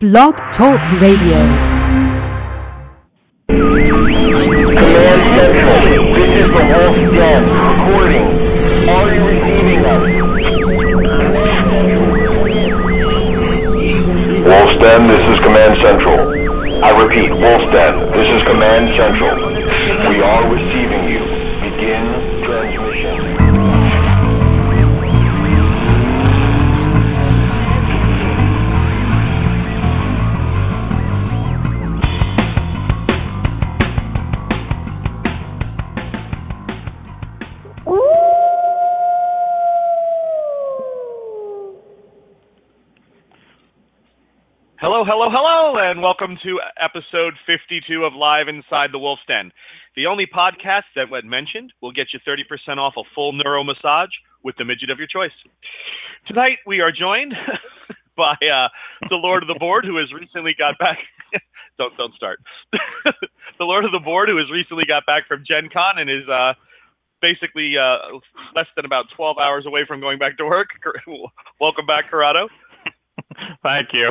Blog Talk Radio. Command Central, this is the Wolf's Den, recording. Are you receiving us? Wolf's Den, this is Command Central. I repeat, Wolf's Den, this is Command Central. We are receiving you. Begin transmission. Hello, and welcome to episode 52 of Live Inside the Wolf's Den, the only podcast that, when mentioned, will get you 30% off a full neuro massage with the midget of your choice. Tonight, we are joined by the Lord of the Board, who has recently got back. Don't start. The Lord of the Board, who has recently got back from Gen Con and is basically less than about 12 hours away from going back to work. Welcome back, Corrado. Thank you.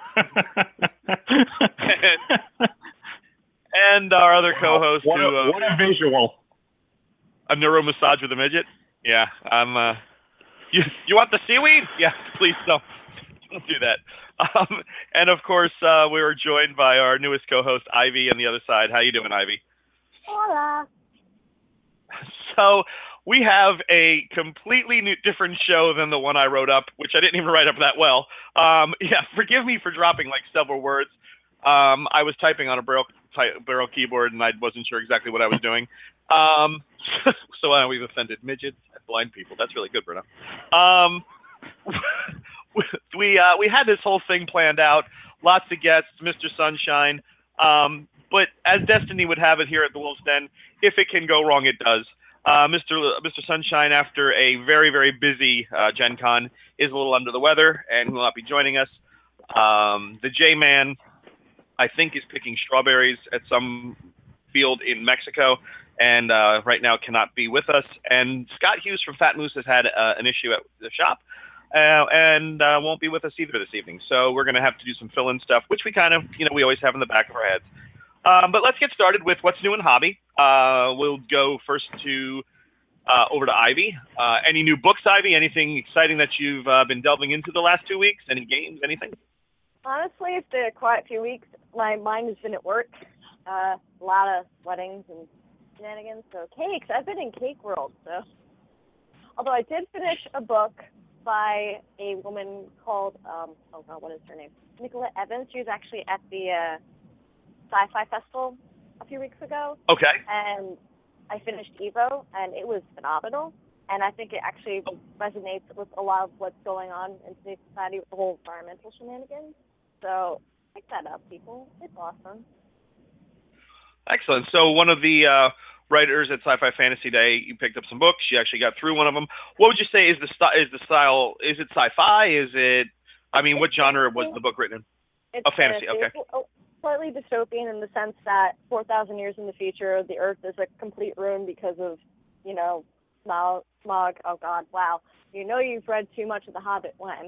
and our other co-host, what a visual! A neuro massage with a midget. Yeah, I'm. You want the seaweed? Yeah, please don't do that. And of course, we were joined by our newest co-host, Ivy, on the other side. How you doing, Ivy? Hola. So we have a completely different show than the one I wrote up, which I didn't even write up that well. Forgive me for dropping like several words. I was typing on a Braille keyboard, and I wasn't sure exactly what I was doing. So we've offended midgets and blind people. That's really good, Bruno. We had this whole thing planned out. Lots of guests, Mr. Sunshine. But as destiny would have it here at the Wolf's Den, if it can go wrong, it does. Mr. Sunshine, after a very, very busy Gen Con, is a little under the weather and will not be joining us. The J-Man, I think, is picking strawberries at some field in Mexico and right now cannot be with us. And Scott Hughes from Fat Moose has had an issue at the shop and won't be with us either this evening. So we're going to have to do some fill-in stuff, which we kind of, we always have in the back of our heads. But let's get started with what's new in hobby. We'll go first to over to Ivy. Any new books, Ivy? Anything exciting that you've been delving into the last 2 weeks? Any games? Anything? Honestly, it's been quite a few weeks. My mind has been at work. A lot of weddings and shenanigans. So cakes. I've been in cake world. So, although I did finish a book by a woman called what is her name? Nicolette Evans. She was actually at the Sci-Fi Festival a few weeks ago. Okay. And I finished Evo, and it was phenomenal. And I think it actually resonates with a lot of what's going on in today's society with the whole environmental shenanigans. So pick that up, people. It's awesome. Excellent. So one of the writers at Sci-Fi Fantasy Day, you picked up some books. You actually got through one of them. What would you say is the style? Is it sci-fi? Is it? What genre was the book written in? It's fantasy. Okay. Slightly dystopian in the sense that 4,000 years in the future, the Earth is a complete ruin because of, smog. Oh, God, wow. You've read too much of The Hobbit when.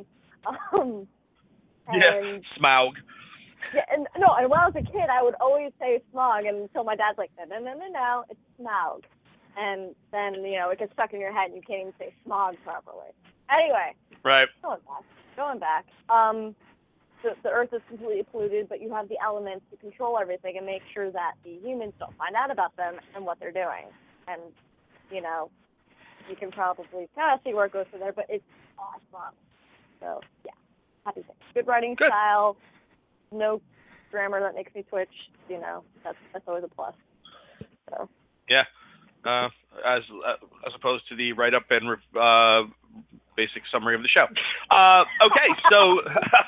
Smaug. Yeah, and when I was a kid, I would always say smog until my dad's like, no, it's Smaug. And then, it gets stuck in your head and you can't even say smog properly. Anyway. Right. Going back. The Earth is completely polluted, but you have the elements to control everything and make sure that the humans don't find out about them and what they're doing. And, you can probably kind of see where it goes from there, but it's awesome. So, yeah, happy thing. Good writing style, no grammar that makes me twitch, that's always a plus. So. Yeah, as opposed to the write-up and basic summary of the show. Okay, so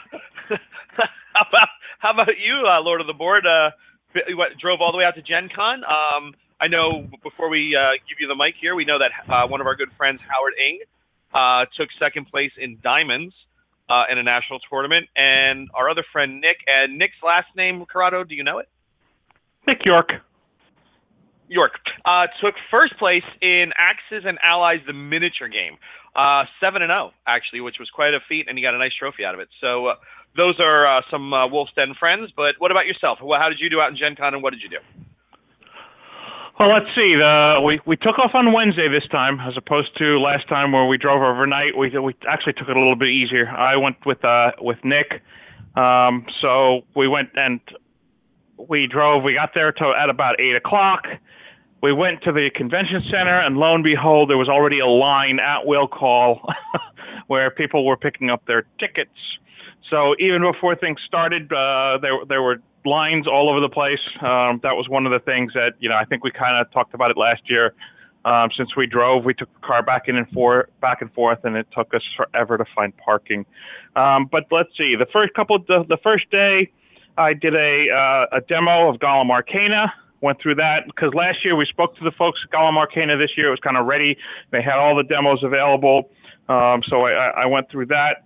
how about you, Lord of the Board? Drove all the way out to Gen Con. I know before we give you the mic here, we know that one of our good friends, Howard Ing, took second place in Diamonds in a national tournament, and our other friend, Nick. And Nick's last name, Corrado, do you know it? Nick York. York took first place in Axes and Allies, the miniature game, 7-0 actually, which was quite a feat, and he got a nice trophy out of it. So those are some Wolf's Den friends. But what about yourself? How did you do out in Gen Con, and what did you do? Well, let's see. We took off on Wednesday this time, as opposed to last time where we drove overnight. We actually took it a little bit easier. I went with Nick, so we went and we drove. We got there at about 8 o'clock. We went to the convention center, and lo and behold, there was already a line at will call where people were picking up their tickets. So even before things started, there were lines all over the place. That was one of the things that, I think we kind of talked about it last year. Since we drove, we took the car back and forth, and it took us forever to find parking. But let's see. The first day, I did a demo of Golem Arcana. Went through that because last year we spoke to the folks at Golem Arcana. This year it was kind of ready. They had all the demos available. So I went through that.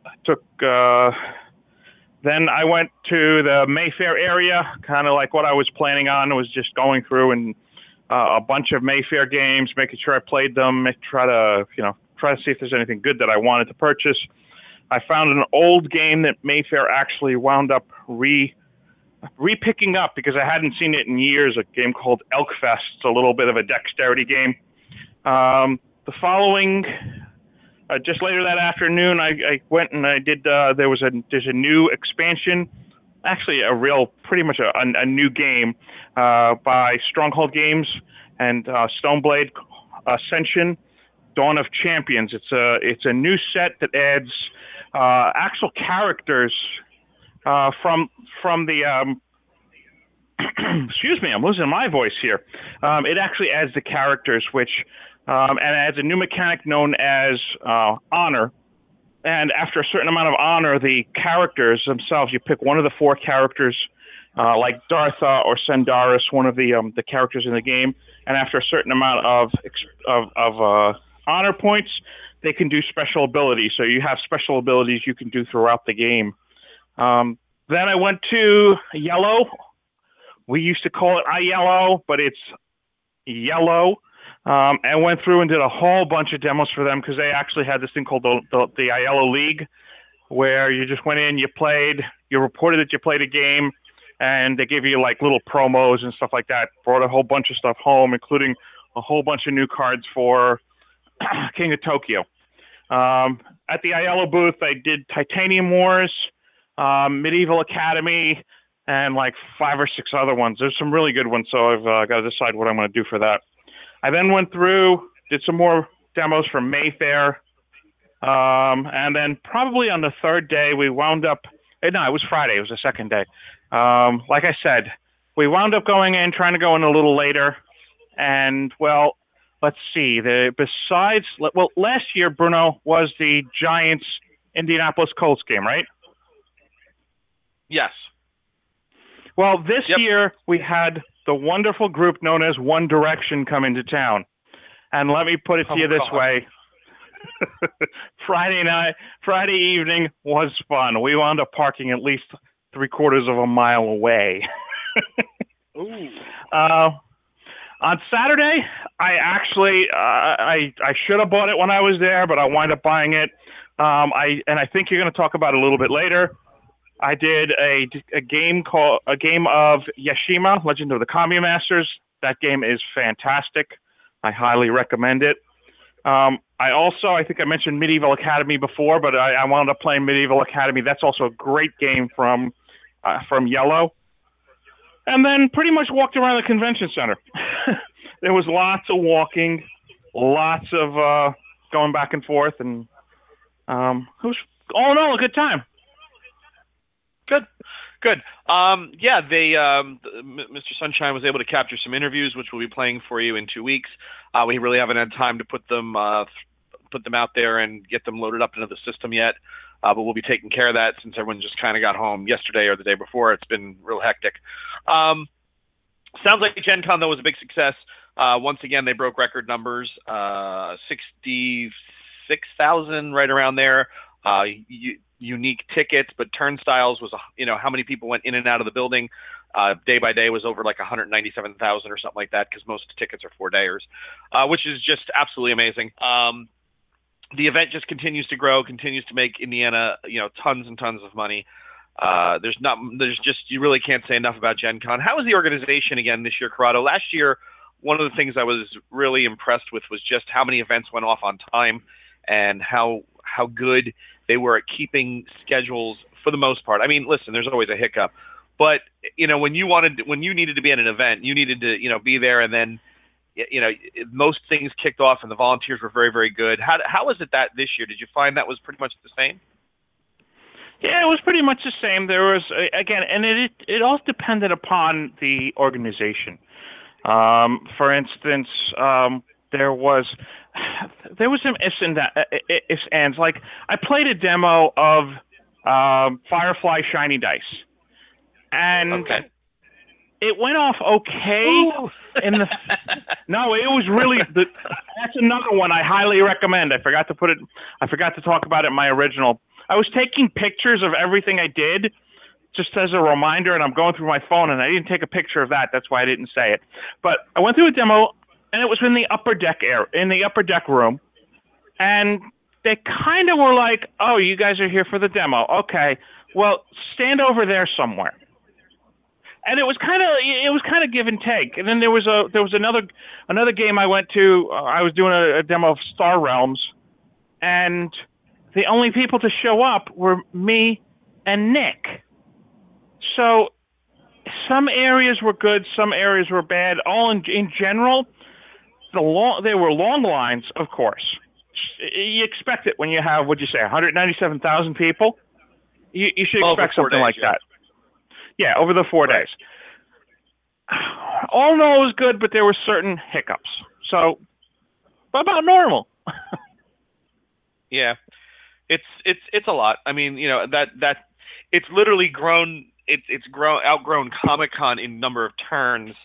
Then I went to the Mayfair area, kind of like what I was planning on. It was just going through and a bunch of Mayfair games, making sure I played them, try to see if there's anything good that I wanted to purchase. I found an old game that Mayfair actually wound up re-picking up because I hadn't seen it in years, a game called Elkfest. It's a little bit of a dexterity game. The following, just later that afternoon, I went and I did, there's a new expansion, actually pretty much a new game by Stronghold Games and Stoneblade Ascension, Dawn of Champions. It's a new set that adds actual characters from the excuse me, I'm losing my voice here. It actually adds the characters, which and adds a new mechanic known as honor. And after a certain amount of honor, the characters themselves, you pick one of the 4 characters, like Dartha or Sendaris, one of the characters in the game. And after a certain amount of honor points, they can do special abilities. So you have special abilities you can do throughout the game. Then I went to Yellow. We used to call it iYellow, but it's Yellow. And went through and did a whole bunch of demos for them because they actually had this thing called the iYellow League, where you just went in, you played, you reported that you played a game, and they gave you like little promos and stuff like that. Brought a whole bunch of stuff home, including a whole bunch of new cards for King of Tokyo. At the iYellow booth, I did Titanium Wars, Medieval Academy, and like 5 or 6 other ones. There's some really good ones, so I've got to decide what I'm going to do for that. I then went through, did some more demos for Mayfair, and then probably on the 3rd day, we wound up, it was Friday, it was the 2nd day. Like I said, we wound up going in, trying to go in a little later, and, well, let's see, last year, Bruno, was the Giants Indianapolis Colts game, right? Yes. Well, this year we had the wonderful group known as One Direction come into town. And let me put it to you this way. Friday evening was fun. We wound up parking at least 3/4 of a mile away. Ooh. On Saturday, I actually I should have bought it when I was there, but I wound up buying it. I think you're going to talk about it a little bit later. I did a game of Yashima, Legend of the Kami Masters. That game is fantastic. I highly recommend it. I think I mentioned Medieval Academy before, but I wound up playing Medieval Academy. That's also a great game from Yellow. And then pretty much walked around the convention center. There was lots of walking, lots of going back and forth, and it was all in all a good time. Good. Mr. Sunshine was able to capture some interviews, which we'll be playing for you in 2 weeks. We really haven't had time to put them out there and get them loaded up into the system yet. But we'll be taking care of that since everyone just kind of got home yesterday or the day before. It's been real hectic. Sounds like Gen Con, though, was a big success. Once again, they broke record numbers, 66,000, right around there. Unique tickets, but turnstiles was, how many people went in and out of the building. Day by day was over like 197,000 or something like that, because most tickets are 4-dayers, which is just absolutely amazing. The event just continues to grow, continues to make Indiana, tons and tons of money. You really can't say enough about Gen Con. How was the organization again this year, Corrado? Last year, one of the things I was really impressed with was just how many events went off on time and how good they were at keeping schedules for the most part. I mean, listen, there's always a hiccup, but when you needed to be at an event, you needed to be there, and then most things kicked off, and the volunteers were very, very good. How was it that this year? Did you find that was pretty much the same? Yeah, it was pretty much the same. There was, again, and it all depended upon the organization. For instance, there was some ifs and ands. Like, I played a demo of Firefly Shiny Dice, and it went off okay. No, it was really that's another one I highly recommend. I forgot to talk about it in my original. I was taking pictures of everything I did just as a reminder, and I'm going through my phone, and I didn't take a picture of that. That's why I didn't say it. But I went through a demo, and it was in the upper deck room, and they kind of were like, "Oh, you guys are here for the demo? Okay, well, stand over there somewhere." And it was kind of give and take. And then there was another game I went to. I was doing a demo of Star Realms, and the only people to show up were me and Nick. So some areas were good, some areas were bad. All in general, there were long lines, of course. You expect it when you have, 197,000 people? You should expect something like that. Yeah, over the 4 days. All in all, it was good, but there were certain hiccups. So, about normal. Yeah. It's a lot. I mean, that it's literally grown. It's outgrown Comic-Con in number of turns.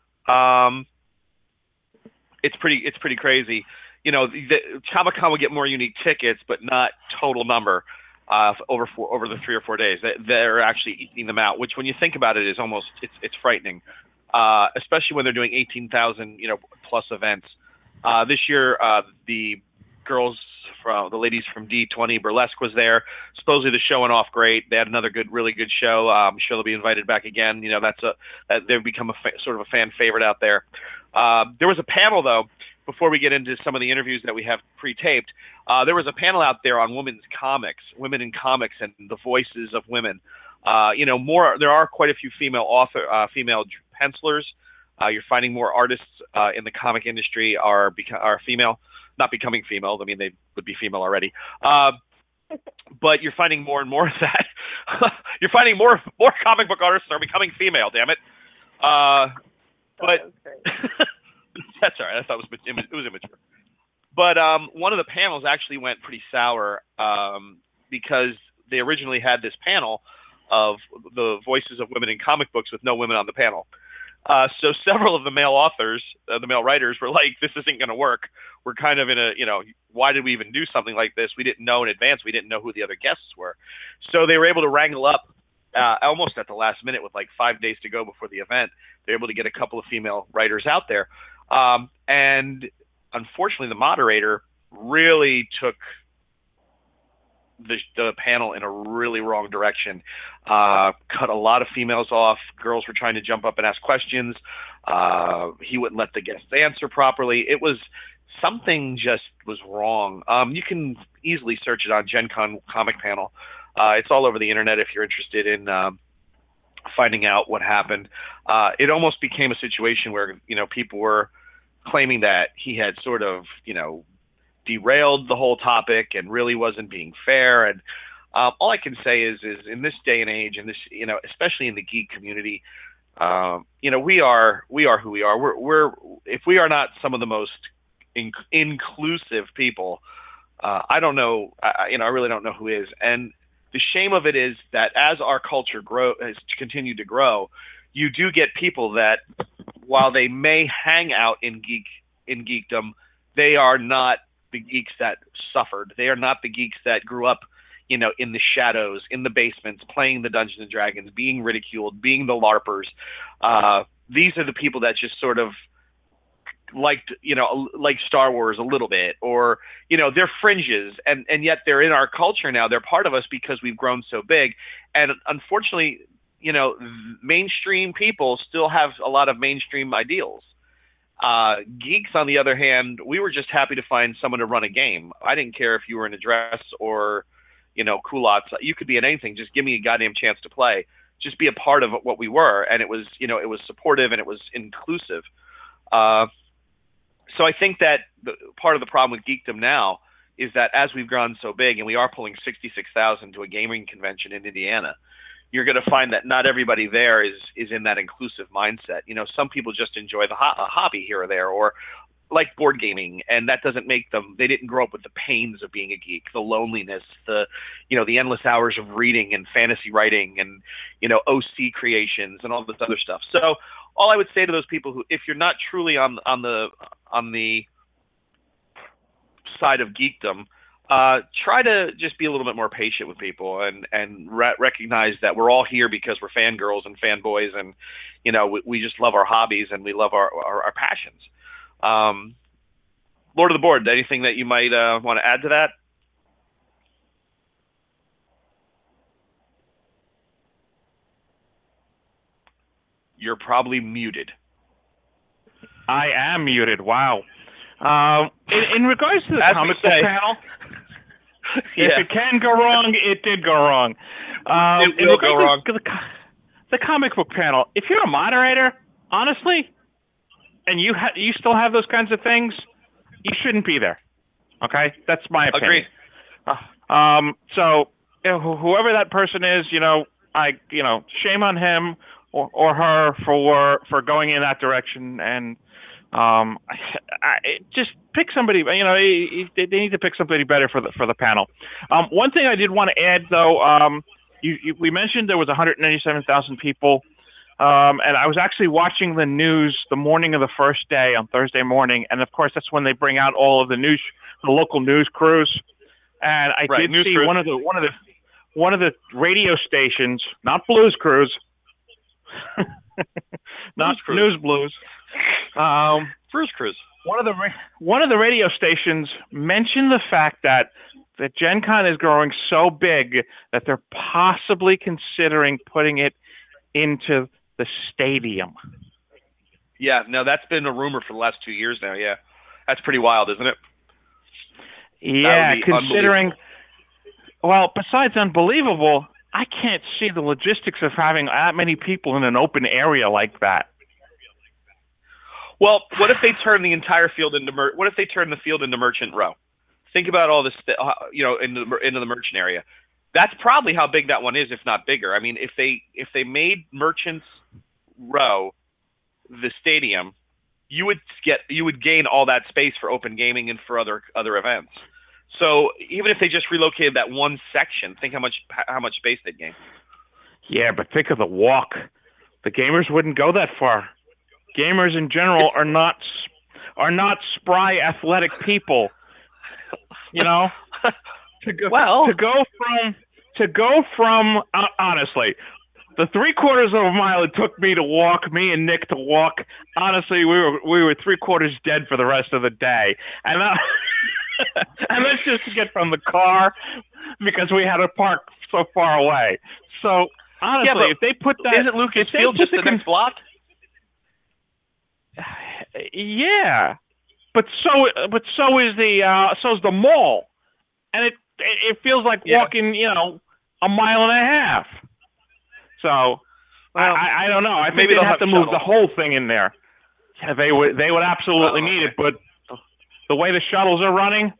It's pretty crazy. Comic-Con will get more unique tickets, but not total number over the 3 or 4 days. They're actually eating them out, which when you think about it is almost it's frightening, especially when they're doing 18,000 plus events. This year, the ladies from D20 Burlesque was there. Supposedly the show went off great. They had another really good show. I'm sure they'll be invited back again. They've become sort of a fan favorite out there. There was a panel though, before we get into some of the interviews that we have pre-taped. There was a panel out there on women in comics and the voices of women. There are quite a few female pencilers. You're finding more artists in the comic industry are female. Not becoming female. I mean, they would be female already. But you're finding more and more of that. You're finding more comic book artists are becoming female. Damn it. But that's all right. I thought it was immature. But one of the panels actually went pretty sour because they originally had this panel of the voices of women in comic books with no women on the panel. So several of the male authors, the male writers were like, this isn't going to work. We're kind of in why did we even do something like this? We didn't know in advance. We didn't know who the other guests were. So they were able to wrangle up almost at the last minute with like 5 days to go before the event. They're able to get a couple of female writers out there. And unfortunately, the moderator really took the panel in a really wrong direction. Cut a lot of females off. Girls were trying to jump up and ask questions. He wouldn't let the guests answer properly. It was something just was wrong. You can easily search it on Gen Con comic panel. It's all over the internet if you're interested in finding out what happened. It almost became a situation where people were claiming that he had sort of derailed the whole topic and really wasn't being fair. And all I can say is in this day and age, and this, especially in the geek community, we are who we are. We're if we are not some of the most inclusive people, I don't know. I really don't know who is. And the shame of it is that as our culture has continued to grow, you do get people that, while they may hang out in geekdom, they are not the geeks that suffered. They are not the geeks that grew up, in the shadows, in the basements, playing the Dungeons and Dragons, being ridiculed, being the LARPers. These are the people that just sort of liked Star Wars a little bit, or they're fringes, and yet they're in our culture now. They're part of us because we've grown so big. And unfortunately, mainstream people still have a lot of mainstream ideals. Geeks, on the other hand, we were just happy to find someone to run a game. I didn't care if you were in a dress or culottes. You could be in anything. Just give me a goddamn chance to play. Just be a part of what we were. And it was supportive and it was inclusive. So I think that part of the problem with geekdom now is that as we've grown so big and we are pulling 66,000 to a gaming convention in Indiana, you're going to find that not everybody there is in that inclusive mindset. Some people just enjoy the hobby here or there, or like board gaming, and that doesn't make them, they didn't grow up with the pains of being a geek, the loneliness, the endless hours of reading and fantasy writing and, OC creations and all this other stuff. So all I would say to those people who, if you're not truly on the side of geekdom, try to just be a little bit more patient with people and recognize that we're all here because we're fangirls and fanboys, and we just love our hobbies and we love our passions. Lord of the Board, anything that you might want to add to that? You're probably muted. I am muted. Wow. In regards to the comic book panel, if it can go wrong, it did go wrong. It will go wrong. The comic book panel, if you're a moderator, honestly, and you still have those kinds of things, you shouldn't be there. Okay? That's my opinion. Agreed. So whoever that person is, shame on him or her for going in that direction, and just pick somebody. They need to pick somebody better for the panel. One thing I did want to add, though, we mentioned there was 197,000 people, and I was actually watching the news the morning of the first day on Thursday morning, and of course that's when they bring out all of the local news crews, and I did see one of the radio stations, not Blues Cruise. Not News Blues. First Cruise. One of the radio stations mentioned the fact that Gen Con is growing so big that they're possibly considering putting it into the stadium. Yeah, no, that's been a rumor for the last 2 years now. Yeah, that's pretty wild, isn't it? Yeah, considering. Well, besides unbelievable, I can't see the logistics of having that many people in an open area like that. Well, what if they turn the entire field into what if they turn the field into Merchant Row? Think about all this, into the Merchant area. That's probably how big that one is, if not bigger. I mean, if they made Merchants Row the stadium, you would gain all that space for open gaming and for other events. So even if they just relocated that one section, think how much space they'd gain. Yeah, but think of the walk. The gamers wouldn't go that far. Gamers in general are not spry, athletic people. To go from honestly, the 3/4 of a mile it took me and Nick to walk. Honestly, we were 3/4 dead for the rest of the day, and that's just to get from the car because we had to park so far away. So honestly, if they put that, isn't Lucas Field just the next block? Yeah, but so is the mall, and it feels like walking, a mile and a half. So I don't know. I think they'd have to move the whole thing in there. Yeah, they would absolutely need it, but the way the shuttles are running.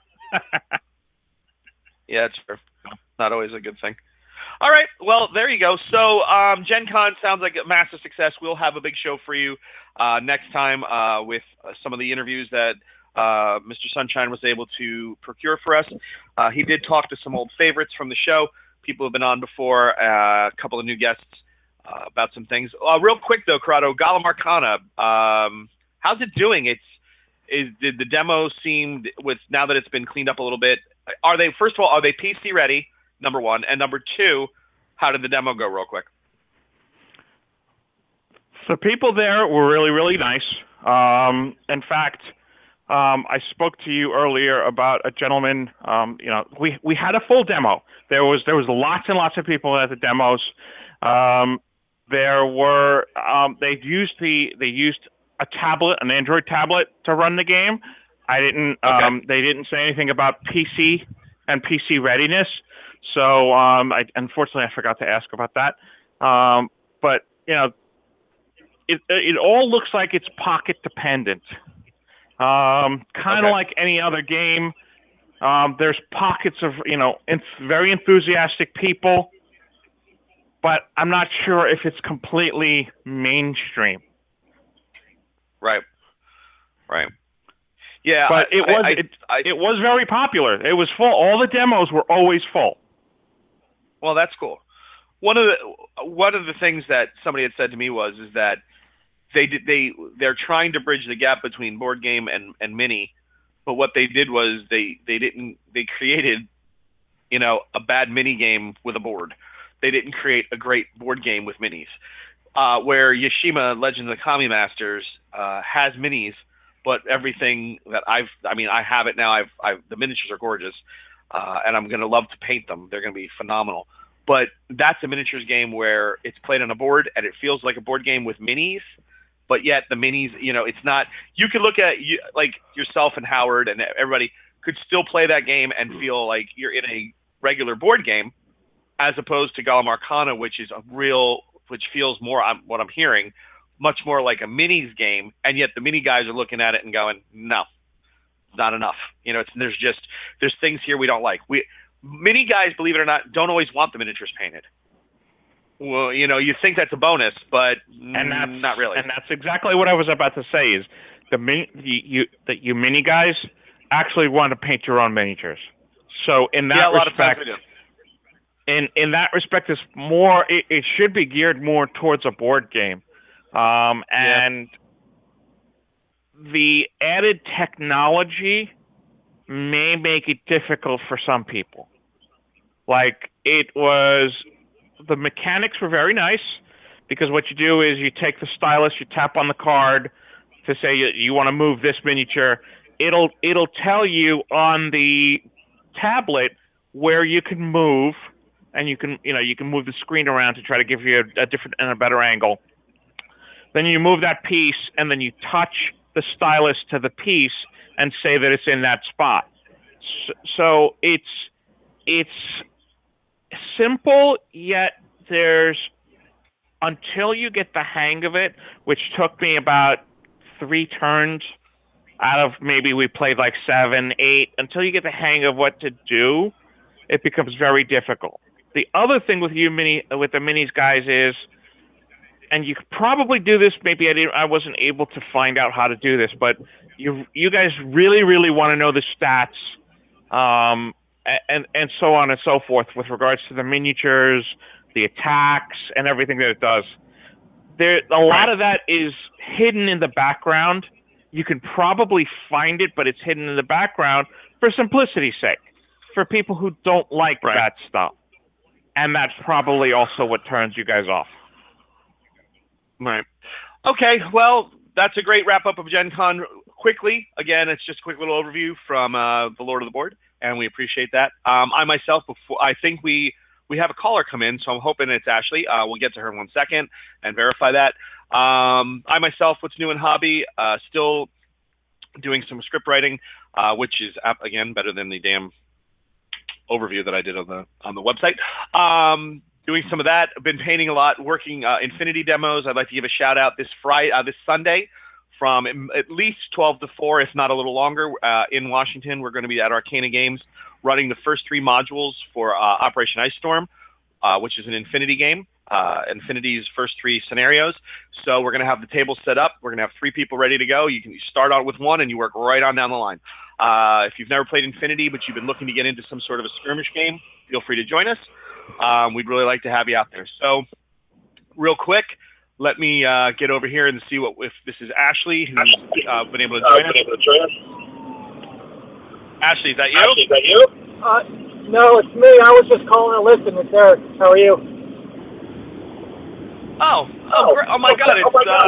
Yeah, it's true. Not always a good thing. All right, well, there you go. So Gen Con sounds like a massive success. We'll have a big show for you next time with some of the interviews that Mr. Sunshine was able to procure for us. He did talk to some old favorites from the show, people who have been on before, a couple of new guests about some things. Real quick, though, Corrado, Golem Arcana, how's it doing? Did the demo seem, now that it's been cleaned up a little bit, are they PC ready? number one? And number two, how did the demo go real quick? The people there were really, really nice. In fact, I spoke to you earlier about a gentleman. We had a full demo. There was lots and lots of people at the demos. They used a tablet, an Android tablet, to run the game. They didn't say anything about PC and PC readiness. So unfortunately I forgot to ask about that. But it all looks like it's pocket dependent. Kind of like any other game. There's pockets of, very enthusiastic people, but I'm not sure if it's completely mainstream. Right. Yeah, but it was very popular. It was full. All the demos were always full. Well, that's cool. One of the things that somebody had said to me is that they're trying to bridge the gap between board game and mini, but what they did was they created, a bad mini game with a board. They didn't create a great board game with minis. Where Yashima Legends of the Kami Masters has minis, but everything that I have it now. The miniatures are gorgeous, and I'm gonna love to paint them. They're gonna be phenomenal. But that's a miniatures game where it's played on a board and it feels like a board game with minis, but yet the minis, it's not. You could look at like yourself and Howard and everybody could still play that game and feel like you're in a regular board game, as opposed to Golem Arcana, which feels more, what I'm hearing, much more like a minis game, and yet the mini guys are looking at it and going, no, it's not enough. There's things here we don't like. Mini guys, believe it or not, don't always want the miniatures painted. Well, you think that's a bonus, but not really. And that's exactly what I was about to say. Is you mini guys actually want to paint your own miniatures. So in that respect, in that respect, it's more. It should be geared more towards a board game, and the added technology may make it difficult for some people. Like the mechanics were very nice, because what you do is you take the stylus, you tap on the card to say you want to move this miniature. It'll tell you on the tablet where you can move, and you can move the screen around to try to give you a different and a better angle. Then you move that piece, and then you touch the stylus to the piece and say that it's in that spot. So it's simple, yet until you get the hang of it, which took me about 3 turns out of maybe we played like 7, 8, until you get the hang of what to do, it becomes very difficult. The other thing with the minis guys is, and you could probably do this, maybe I wasn't able to find out how to do this, but you guys really, really want to know the stats, and so on and so forth with regards to the miniatures, the attacks, and everything that it does. A lot of that is hidden in the background. You can probably find it, but it's hidden in the background for simplicity's sake, for people who don't like that stuff. And that's probably also what turns you guys off. Right. Okay, well, that's a great wrap-up of Gen Con. Quickly, again, it's just a quick little overview from the Lord of the Board, and we appreciate that. I myself, I think we have a caller come in, so I'm hoping it's Ashley. We'll get to her in 1 second and verify that. I myself, what's new in hobby, still doing some script writing, which is, again, better than the damn overview that I did on the website. Doing some of that. I've been painting a lot, working Infinity demos. I'd like to give a shout out this Sunday from at least 12 to 4, if not a little longer, in Washington. We're going to be at Arcana Games running the first 3 modules for Operation Ice Storm, which is an Infinity game, Infinity's first 3 scenarios. So we're going to have the table set up. We're going to have 3 people ready to go. You start out with 1 and you work right on down the line. If you've never played Infinity, but you've been looking to get into some sort of a skirmish game, feel free to join us. We'd really like to have you out there. So real quick, let me get over here and see if this is Ashley, who's been able to join us. Ashley, is that you? No, it's me. I was just calling to listen. It's Eric. How are you? Oh my God!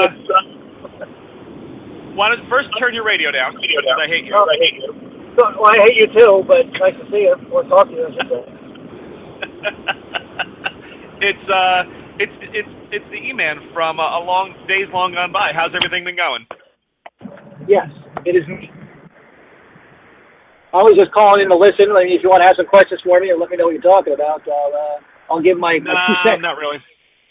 Why don't first turn your radio down? Because I hate you. Oh, I hate you. Well, I hate you too, but nice to see you or talk to you. I should say. It's the E-Man from a long days long gone by. How's everything been going? Yes, it is me. I was just calling in to listen. Like, if you want to have some questions for me or let me know what you're talking about, I'll give my 2 cents. Not really.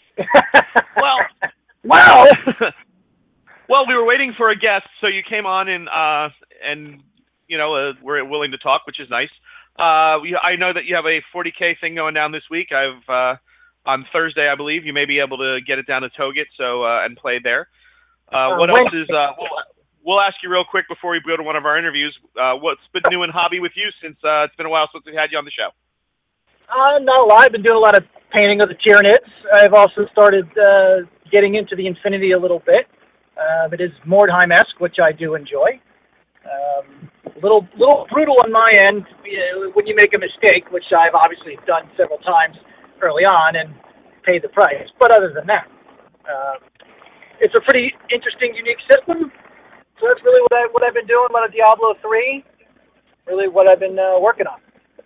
Well, we were waiting for a guest, so you came on and we're willing to talk, which is nice. I know that you have a 40K thing going down this week. On Thursday, I believe, you may be able to get it down to Togut, and play there. What else is? We'll ask you real quick before we go to one of our interviews. What's been new in hobby with you since it's been a while since we had you on the show? Not a lot. I've been doing a lot of painting of the Tyranids. I've also started getting into the Infinity a little bit. It is Mordheim-esque, which I do enjoy. A little brutal on my end when you make a mistake, which I've obviously done several times early on and paid the price. But other than that, it's a pretty interesting, unique system. So that's really what I've been doing. A lot of Diablo 3. Really what I've been working on.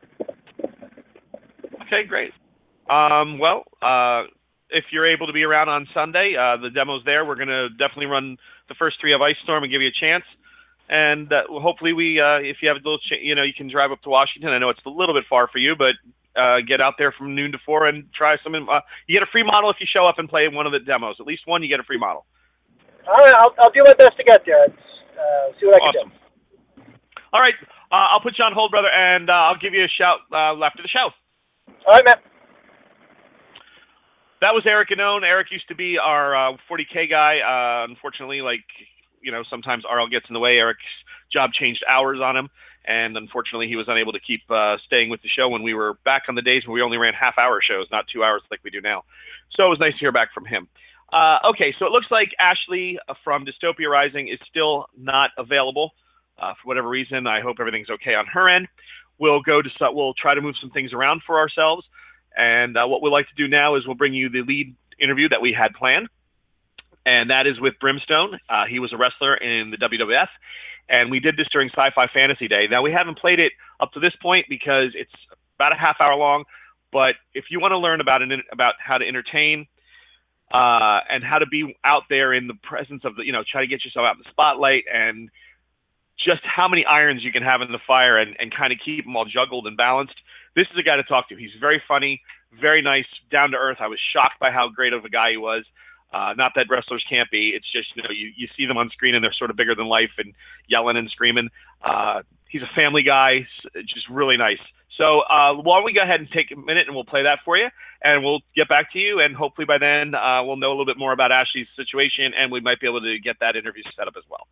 Okay, great. If you're able to be around on Sunday, the demo's there. We're going to definitely run the first 3 of Ice Storm and give you a chance. And hopefully if you have a little, you can drive up to Washington. I know it's a little bit far for you, but get out there from noon to 4 and try some. You get a free model if you show up and play one of the demos. At least one, you get a free model. All right, I'll do my best to get there. See what I can do. All right, I'll put you on hold, brother, and I'll give you a shout after the show. All right, man. That was Eric Ganone. Eric used to be our 40K guy. Unfortunately, sometimes RL gets in the way. Eric's job changed hours on him, and unfortunately, he was unable to keep staying with the show when we were back on the days when we only ran half-hour shows, not 2 hours like we do now. So it was nice to hear back from him. Okay, so it looks like Ashley from Dystopia Rising is still not available for whatever reason. I hope everything's okay on her end. We'll try to move some things around for ourselves. And what we'd like to do now is we'll bring you the lead interview that we had planned. And that is with Brimstone. He was a wrestler in the WWF. And we did this during Sci-Fi Fantasy Day. Now, we haven't played it up to this point because it's about a half hour long. But if you want to learn about how to entertain, and how to be out there in the presence of try to get yourself out in the spotlight and just how many irons you can have in the fire and kind of keep them all juggled and balanced. This is a guy to talk to. He's very funny, very nice, down to earth. I was shocked by how great of a guy he was. Not that wrestlers can't be. It's just, you see them on screen and they're sort of bigger than life and yelling and screaming. He's a family guy, just really nice. So why don't we go ahead and take a minute and we'll play that for you, and we'll get back to you, and hopefully by then we'll know a little bit more about Ashley's situation, and we might be able to get that interview set up as well.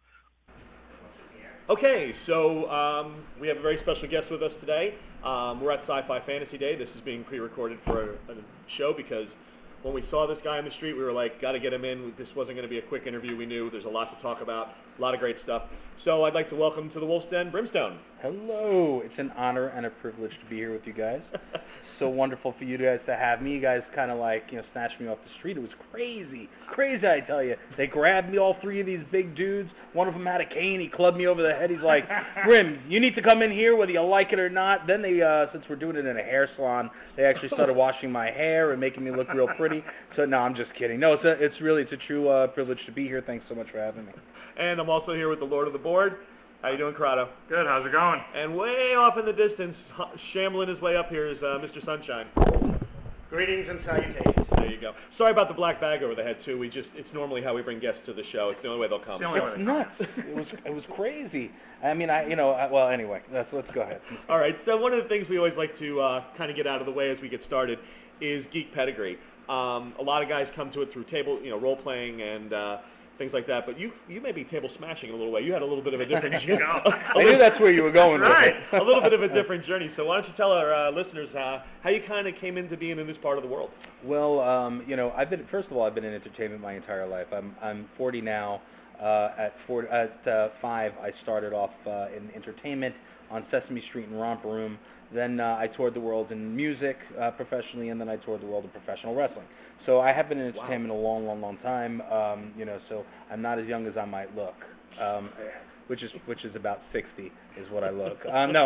Okay, so we have a very special guest with us today. We're at Sci-Fi Fantasy Day. This is being pre-recorded for a show because when we saw this guy on the street, we were like, got to get him in. This wasn't going to be a quick interview. We knew there's a lot to talk about, a lot of great stuff. So I'd like to welcome to the Wolf's Den, Brimstone. Hello. It's an honor and a privilege to be here with you guys. So wonderful for you guys to have me. You guys kind of snatched me off the street. It was crazy. Crazy, I tell you. They grabbed me, all 3 of these big dudes. One of them had a cane. He clubbed me over the head. He's like, Brim, you need to come in here whether you like it or not. Then they, since we're doing it in a hair salon, they actually started washing my hair and making me look real pretty. So no, I'm just kidding. No, it's a true privilege to be here. Thanks so much for having me. And I'm also here with the Lord of the Board. How you doing, Corrado? Good. How's it going? And way off in the distance, shambling his way up here is Mr. Sunshine. Greetings and salutations. There you go. Sorry about the black bag over the head, too. It's normally how we bring guests to the show. It's the only way they'll come. It's nuts. It was crazy. I mean, well, anyway, let's go ahead. All right. So one of the things we always like to kind of get out of the way as we get started is geek pedigree. A lot of guys come to it through role playing and things like that, but you may be table smashing in a little way. You had a little bit of a different journey. I knew that's where you were going with it. A little bit of a different journey. So why don't you tell our listeners how you kind of came into being in this part of the world? Well, I've been in entertainment my entire life. I'm 40 now. At 5, I started off in entertainment on Sesame Street and Romper Room. Then I toured the world in music professionally, and then I toured the world in professional wrestling. So I have been in entertainment a long, long, long time. So I'm not as young as I might look, which is about 60 is what I look.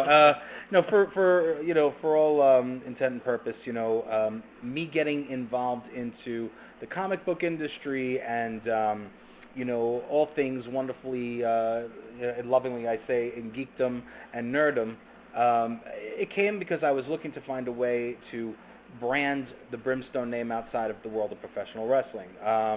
For all intent and purpose, me getting involved into the comic book industry and all things wonderfully, and lovingly I say, in geekdom and nerddom. It came because I was looking to find a way to brand the Brimstone name outside of the world of professional wrestling.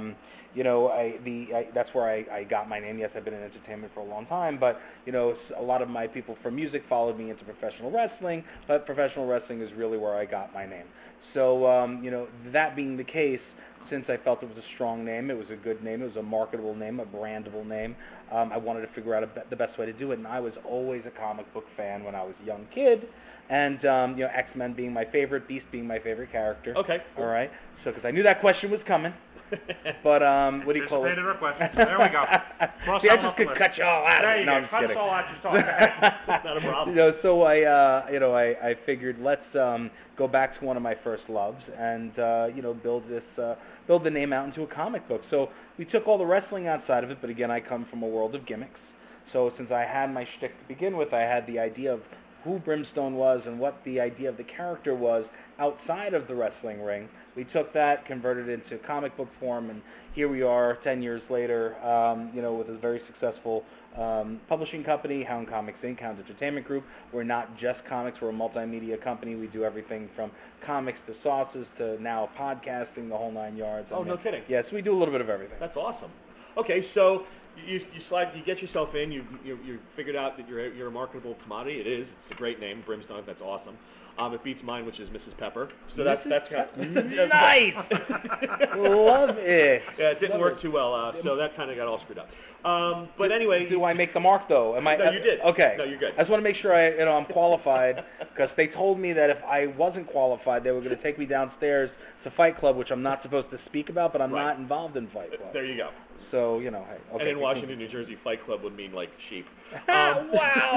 That's where I got my name. Yes, I've been in entertainment for a long time, but a lot of my people from music followed me into professional wrestling, but professional wrestling is really where I got my name. So, that being the case, since I felt it was a strong name, it was a good name, it was a marketable name, a brandable name, I wanted to figure out the best way to do it, and I was always a comic book fan when I was a young kid, and X-Men being my favorite, Beast being my favorite character. Okay. Cool. All right. So, because I knew that question was coming. But what do you call it? Request. There we go. See, I just could cut you all out. There you no, go. I'm just Cut kidding. us all out your talk. Not a problem. So I figured let's go back to one of my first loves and build the name out into a comic book. So we took all the wrestling outside of it, but again, I come from a world of gimmicks. So since I had my shtick to begin with, I had the idea of who Brimstone was and what the idea of the character was outside of the wrestling ring. We took that, converted it into comic book form, and here we are 10 years later, with a very successful publishing company, Hound Comics Inc., Hound Entertainment Group. We're not just comics, we're a multimedia company. We do everything from comics to sauces to now podcasting, the whole 9 yards. Oh, no kidding. Yes, we do a little bit of everything. That's awesome. Okay, so you get yourself in, you figured out that you're a marketable commodity. It is. It's a great name, Brimstone. That's awesome. It beats mine, which is Mrs. Pepper. So that's kind of nice. Love it. Yeah, it didn't work too well, so that kind of got all screwed up. But anyway, do I make the mark though? No, you did. Okay. No, you're good. I just want to make sure I'm qualified because they told me that if I wasn't qualified, they were going to take me downstairs to Fight Club, which I'm not supposed to speak about, but I'm not involved in Fight Club. There you go. So, hey, okay. And in Washington, New Jersey, Fight Club would mean like sheep. Wow!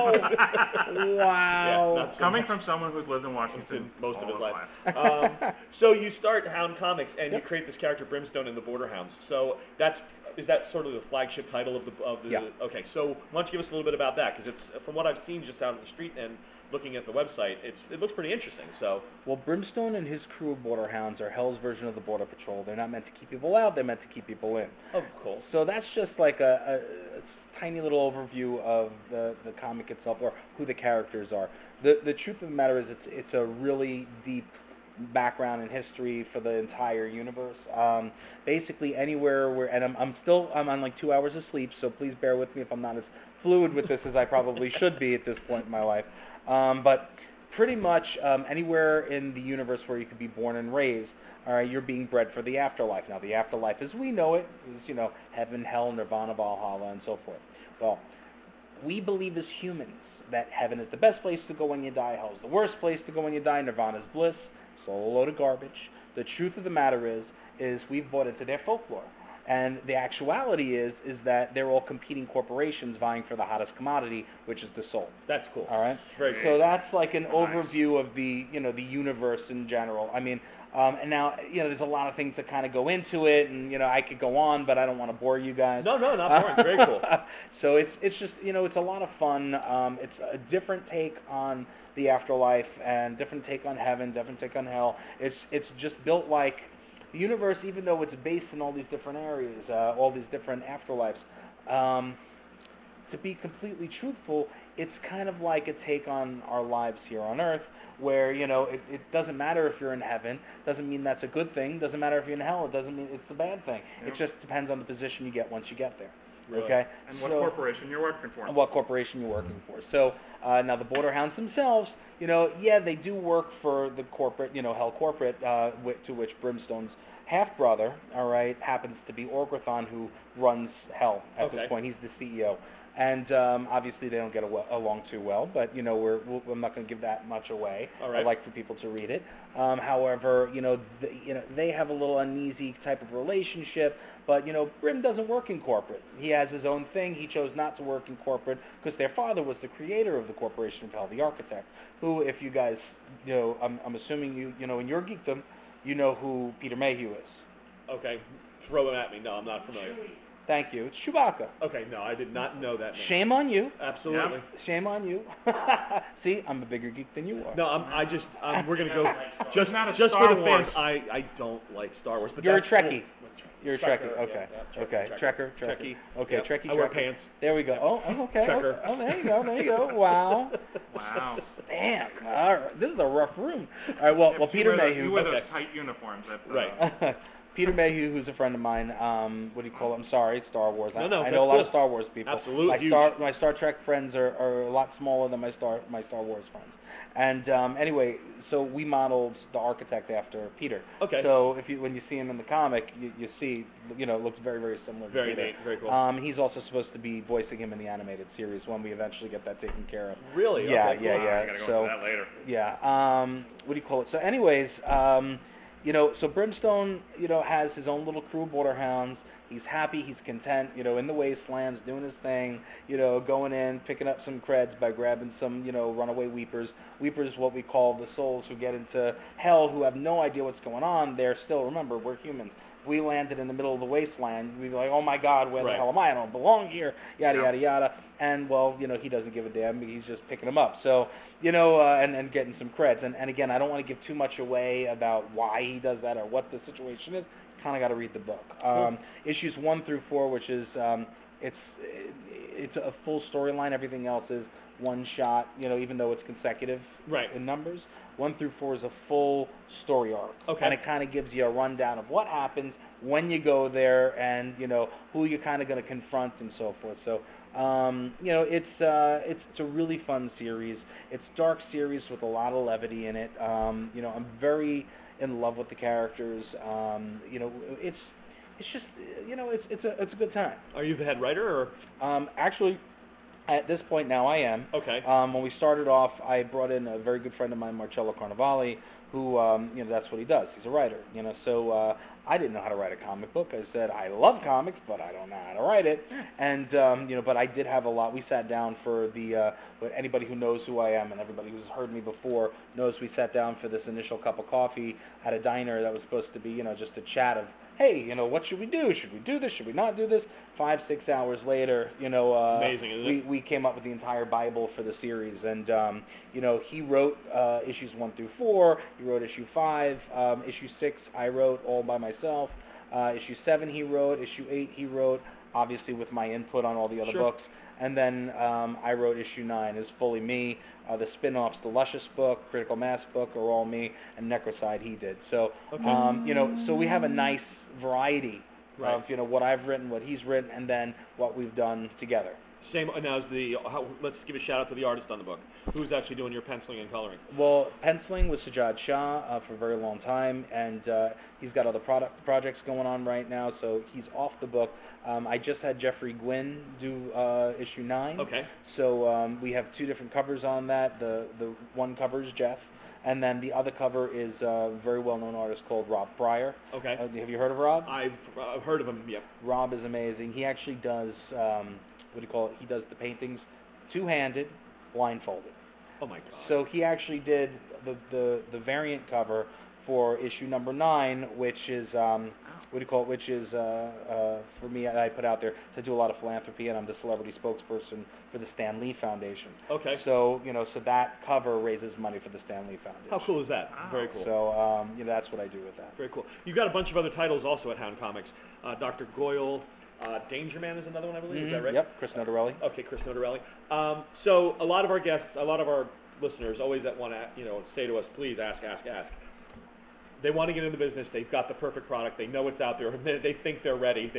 Yeah, Coming from someone who's lived in Washington most of his life. So you start Hound Comics, and you create this character Brimstone in the Border Hounds. So is that sort of the flagship title of the Yeah. Okay, so why don't you give us a little bit about that? Because it's, from what I've seen just out on the street and looking at the website, it looks pretty interesting. So, well, Brimstone and his crew of Border Hounds are Hell's version of the Border Patrol. They're not meant to keep people out. They're meant to keep people in. oh, cool. So that's just like a tiny little overview of the comic itself, or who the characters are. The truth of the matter is it's a really deep background and history for the entire universe. Basically anywhere where, and I'm on like 2 hours of sleep, so please bear with me if I'm not as fluid with this as I probably should be at this point in my life. But pretty much anywhere in the universe where you could be born and raised, all right, you're being bred for the afterlife. Now, the afterlife as we know it is, heaven, hell, nirvana, Valhalla, and so forth. Well, we believe as humans that heaven is the best place to go when you die, hell is the worst place to go when you die, nirvana is bliss. It's all a load of garbage. The truth of the matter is we've bought into their folklore. And the actuality is that they're all competing corporations vying for the hottest commodity, which is the soul. That's cool. All right? Very cool. So that's like an overview of the universe in general. I mean, and now, there's a lot of things that kind of go into it, and, I could go on, but I don't want to bore you guys. No, not boring. Very cool. So it's just, it's a lot of fun. It's a different take on the afterlife and different take on heaven, different take on hell. It's just built like the universe, even though it's based in all these different areas, all these different afterlives. To be completely truthful, it's kind of like a take on our lives here on Earth, where, it doesn't matter if you're in heaven, doesn't mean that's a good thing, doesn't matter if you're in hell, it doesn't mean it's a bad thing. It just depends on the position you get once you get there. Really? Okay? And what corporation you're working for. And what corporation you're working for. So, now the Border Hounds themselves, they do work for the corporate, Hell Corporate, to which Brimstone's half-brother, all right, happens to be Orgrathon, who runs Hell at this point. He's the CEO. And obviously they don't get along too well, but, I'm not going to give that much away. All right. I'd like for people to read it. However, they have a little uneasy type of relationship, But, Brim doesn't work in corporate. He has his own thing. He chose not to work in corporate because their father was the creator of the Corporation of Hell, the architect, who, if you guys, I'm assuming in your geekdom, you know who Peter Mayhew is. Okay, throw it at me. No, I'm not familiar. Thank you. It's Chewbacca. Okay, no, I did not know that name. Shame on you. Absolutely. Yep. Shame on you. See, I'm a bigger geek than you are. No, we're gonna go just Not a just Star for the fans. Wars. I don't like Star Wars, but You're a that's Trekkie. cool. You're a Trekker, Trekkie. Okay. yeah, Okay. Trekker. Trekkie. Okay. Yep. Trekkie. I wear Trekker. pants. There we go. Oh, okay. Trekker. Oh, there you go. There you go. Wow. Wow. Damn. All right. This is a rough room. All right. Well, Peter You Mayhew. wear those Okay. tight uniforms. Right. Peter Mayhew, who's a friend of mine. What do you call it? I'm sorry, Star Wars. No, I that's know a lot cool. of Star Wars people. Absolutely huge. My Star Trek friends are a lot smaller than my Star Wars friends. And anyway, so we modeled the architect after Peter. Okay. So when you see him in the comic, you see, it looks very, very similar to Very Peter. neat. Very cool. He's also supposed to be voicing him in the animated series when we eventually get that taken care of. Really? Yeah, Okay, cool. yeah. I gotta go So, into that later. yeah. What do you call it? So anyways, so Brimstone, has his own little crew of border hounds. He's happy, he's content, in the wastelands, doing his thing, going in, picking up some creds by grabbing some, runaway weepers. Weepers, what we call the souls who get into hell, who have no idea what's going on. They're still, remember, we're humans. If we landed in the middle of the wasteland, we'd be like, oh my God, where the Right. hell am I? I don't belong here, yada, yada, yada. And, well, he doesn't give a damn. He's just picking them up. So, and getting some creds. And again, I don't want to give too much away about why he does that or what the situation is. Kind of got to read the book. Issues 1 through 4, which is, it's a full storyline. Everything else is one shot, even though it's consecutive Right. in numbers. 1 through 4 is a full story arc. Okay. And it kind of gives you a rundown of what happens when you go there and, who you're kind of going to confront and so forth. So, it's a really fun series. It's a dark series with a lot of levity in it. I'm very in love with the characters. It's just, it's a good time. Are you the head writer or? Actually, at this point now I am. Okay. When we started off, I brought in a very good friend of mine, Marcello Carnevale, who, that's what he does. He's a writer, So I didn't know how to write a comic book. I said, I love comics, but I don't know how to write it. And, but I did have a lot. We sat down for but anybody who knows who I am and everybody who's heard me before knows we sat down for this initial cup of coffee at a diner that was supposed to be, just a chat of, hey, what should we do? Should we do this? Should we not do this? 5-6 hours later, Amazing, isn't it? we came up with the entire Bible for the series. And, he wrote issues 1 through 4. He wrote issue 5. Issue 6 I wrote all by myself. Issue 7 he wrote. Issue 8 he wrote, obviously with my input on all the other Sure. books. And then I wrote issue 9. It's fully me. The spin-offs, the Luscious book, Critical Mass book are all me, and Necrocide he did. So, Okay. so we have a nice variety Right. of, what I've written, what he's written, and then what we've done together. Same. Now, let's give a shout out to the artist on the book. Who's actually doing your penciling and coloring? Well, penciling was Sajjad Shah for a very long time, and he's got other projects going on right now, so he's off the book. I just had Jeffrey Gwynn do issue 9. Okay. So we have 2 different covers on that. The one cover is Jeff, and then the other cover is a very well-known artist called Rob Pryor. Okay. Have you heard of Rob? I've heard of him. Yep. Rob is amazing. He actually does, what do you call it? He does the paintings two-handed, blindfolded. Oh my God. So he actually did the variant cover for issue number 9, which is what do you call it? Which is for me, I put out there to do a lot of philanthropy, and I'm the celebrity spokesperson for the Stan Lee Foundation. Okay. So so that cover raises money for the Stan Lee Foundation. How cool is that? Wow. Very cool. So that's what I do with that. Very cool. You've got a bunch of other titles also at Hound Comics. Dr. Goyle, Danger Man is another one, I believe. Is that right? Yep, Chris Notarelli. Okay, Chris Notarelli. So a lot of our guests, a lot of our listeners always want to, say to us, please ask. They want to get into the business. They've got the perfect product. They know it's out there. They think they're ready.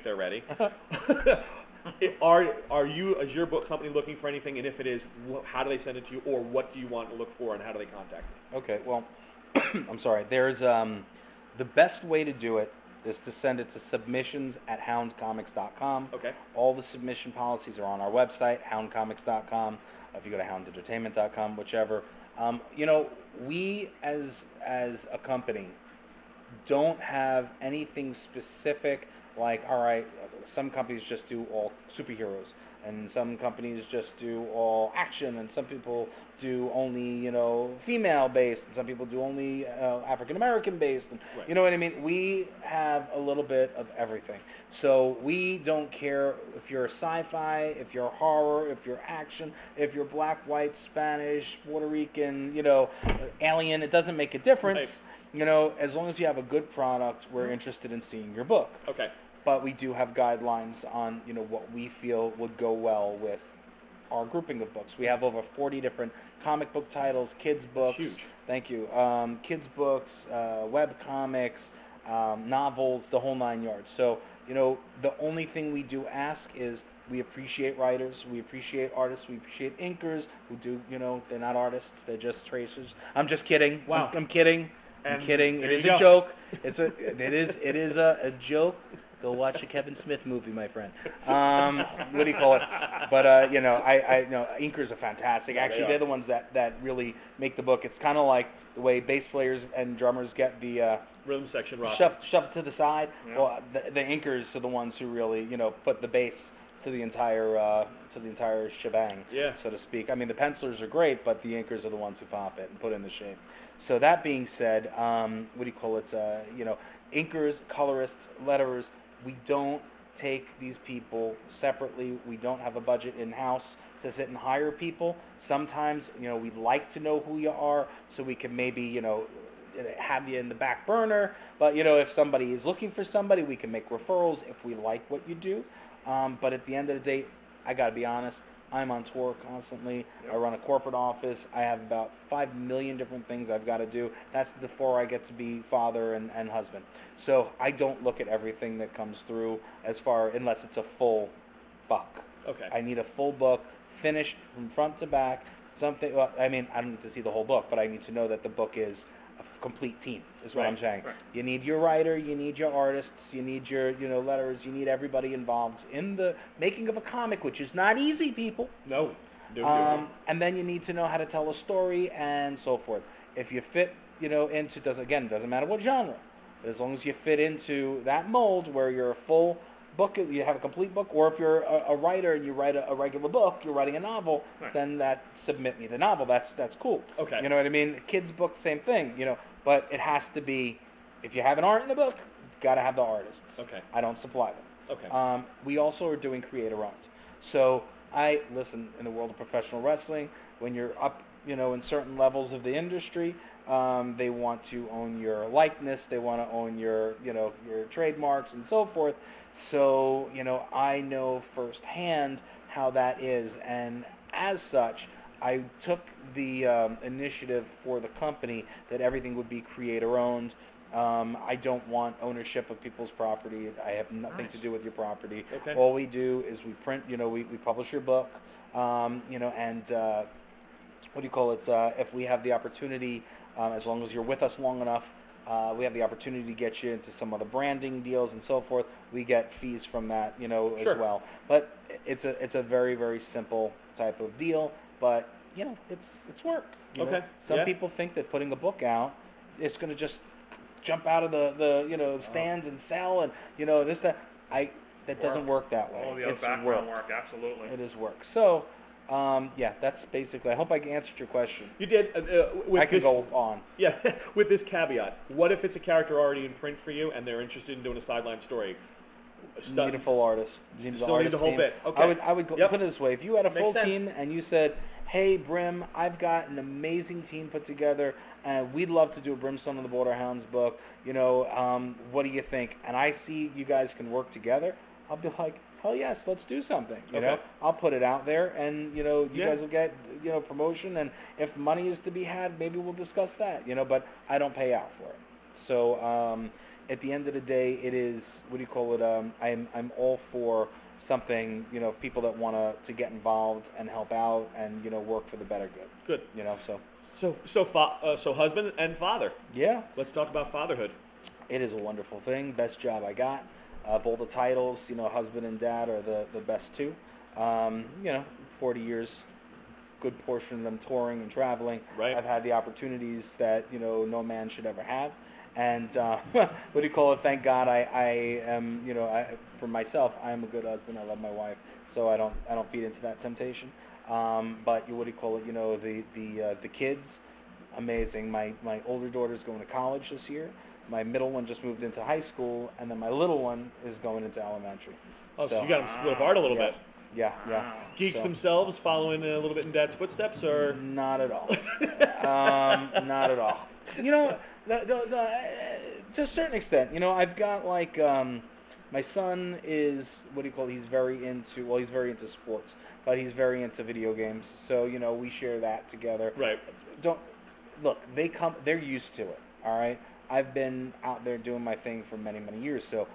Is your book company looking for anything? And if it is, how do they send it to you? Or what do you want to look for, and how do they contact you? Okay, well, I'm sorry. There's the best way to do it is to send it to submissions@houndcomics.com. Okay. All the submission policies are on our website, houndcomics.com. If you go to houndentertainment.com, whichever. We as a company don't have anything specific Like, all right, some companies just do all superheroes, and some companies just do all action, and some people do only, female based, and some people do only African American based, and Right. you know what I mean? We have a little bit of everything. So we don't care if you're sci-fi, if you're horror, if you're action, if you're black, white, Spanish, Puerto Rican, alien, it doesn't make a difference. Right. As long as you have a good product, we're interested in seeing your book. Okay. But we do have guidelines on, what we feel would go well with our grouping of books. We have over 40 different comic book titles, kids books. Huge. Thank you. Kids books, web comics, novels, the whole 9 yards. So, the only thing we do ask is we appreciate writers, we appreciate artists, we appreciate inkers who do, they're not artists, they're just tracers. I'm just kidding. Wow. I'm kidding. I'm And kidding. there It is you a go. joke. It is a joke. Go watch a Kevin Smith movie, my friend. What do you call it? But I inkers are fantastic. Yeah, they Actually, are. they're the ones that really make the book. It's kind of like the way bass players and drummers get the Rhythm section, Rob. shoved to the side. Yeah. Well, the inkers are the ones who really put the bass to the entire shebang, Yeah. so to speak. I mean, the pencilers are great, but the inkers are the ones who pop it and put in the shape. So that being said, what do you call it? Inkers, colorists, letterers. We don't take these people separately. We don't have a budget in-house to sit and hire people. Sometimes, we'd like to know who you are so we can maybe, have you in the back burner. But, if somebody is looking for somebody, we can make referrals if we like what you do. But at the end of the day, I got to be honest, I'm on tour constantly. I run a corporate office. I have about 5 million different things I've got to do. That's before I get to be father and husband. So I don't look at everything that comes through unless it's a full buck. Okay. I need a full book, finished from front to back. Well, I mean, I don't need to see the whole book, but I need to know that the book is a complete team, is what I'm saying. Right. You need your writer, you need your artists, you need your, letterers, you need everybody involved in the making of a comic, which is not easy, people. No. And then you need to know how to tell a story and so forth. If you fit, into, doesn't matter what genre, but as long as you fit into that mold where you're a full book, you have a complete book, or if you're a writer and you write a regular book, you're writing a novel, Right. then submit me the novel. That's cool. Okay. You know what I mean? Kids book, same thing. But it has to be, if you have an art in the book, you've got to have the artists. Okay. I don't supply them. Okay. We also are doing creator art. So listen, in the world of professional wrestling, when you're up, in certain levels of the industry, they want to own your likeness, they want to own your trademarks and so forth. So, I know firsthand how that is, and as such, I took the initiative for the company that everything would be creator-owned. I don't want ownership of people's property. I have nothing to do with your property. Okay. All we do is we print, we publish your book, and what do you call it? If we have the opportunity, as long as you're with us long enough, we have the opportunity to get you into some other branding deals and so forth. We get fees from that, Sure. as well. But it's a very, very simple type of deal. But it's work. Okay. Some Yeah. people think that putting a book out, it's going to just jump out of the stands and sell and this that. That doesn't work that way. All the other It's background work. work, absolutely. It is work. So, that's basically. I hope I answered your question. You did. With I can this, go on. Yeah, with this caveat, what if it's a character already in print for you and they're interested in doing a sideline story? You need a full artist. You need Still need the whole team. bit. Okay. I would Yep. put it this way: if you had a Makes full sense. team and you said, "Hey, Brim, I've got an amazing team put together, and we'd love to do a Brimstone and the Borderhounds book. What do you think?" And I see you guys can work together, I'll be like, "Hell yes, let's do something." Okay. I'll put it out there, and you Yeah. guys will get promotion, and if money is to be had, maybe we'll discuss that. But I don't pay out for it. So at the end of the day, it is, what do you call it? I'm all for something, people that want to get involved and help out and work for the better good. Good. So So husband and father. yeah, Let's talk about fatherhood. it is a wonderful thing. Best job I got. Of all the titles, husband and dad are the best two. 40 years, good portion of them touring and traveling. Right. I've had the opportunities that no man should ever have, And what do you call it? Thank God I am, for myself, I am a good husband. I love my wife, so I don't feed into that temptation. But what do you call it? The kids, amazing. My older daughter's going to college this year. My middle one just moved into high school, and then my little one is going into elementary. Oh, so you got them split apart a little bit. Yeah. Geeks themselves, following a little bit in Dad's footsteps, or not at all. Not at all. To a certain extent, I've got like my son is he's very into sports, but he's very into video games. So we share that together. Right. They're used to it. All right. I've been out there doing my thing for many, many years. So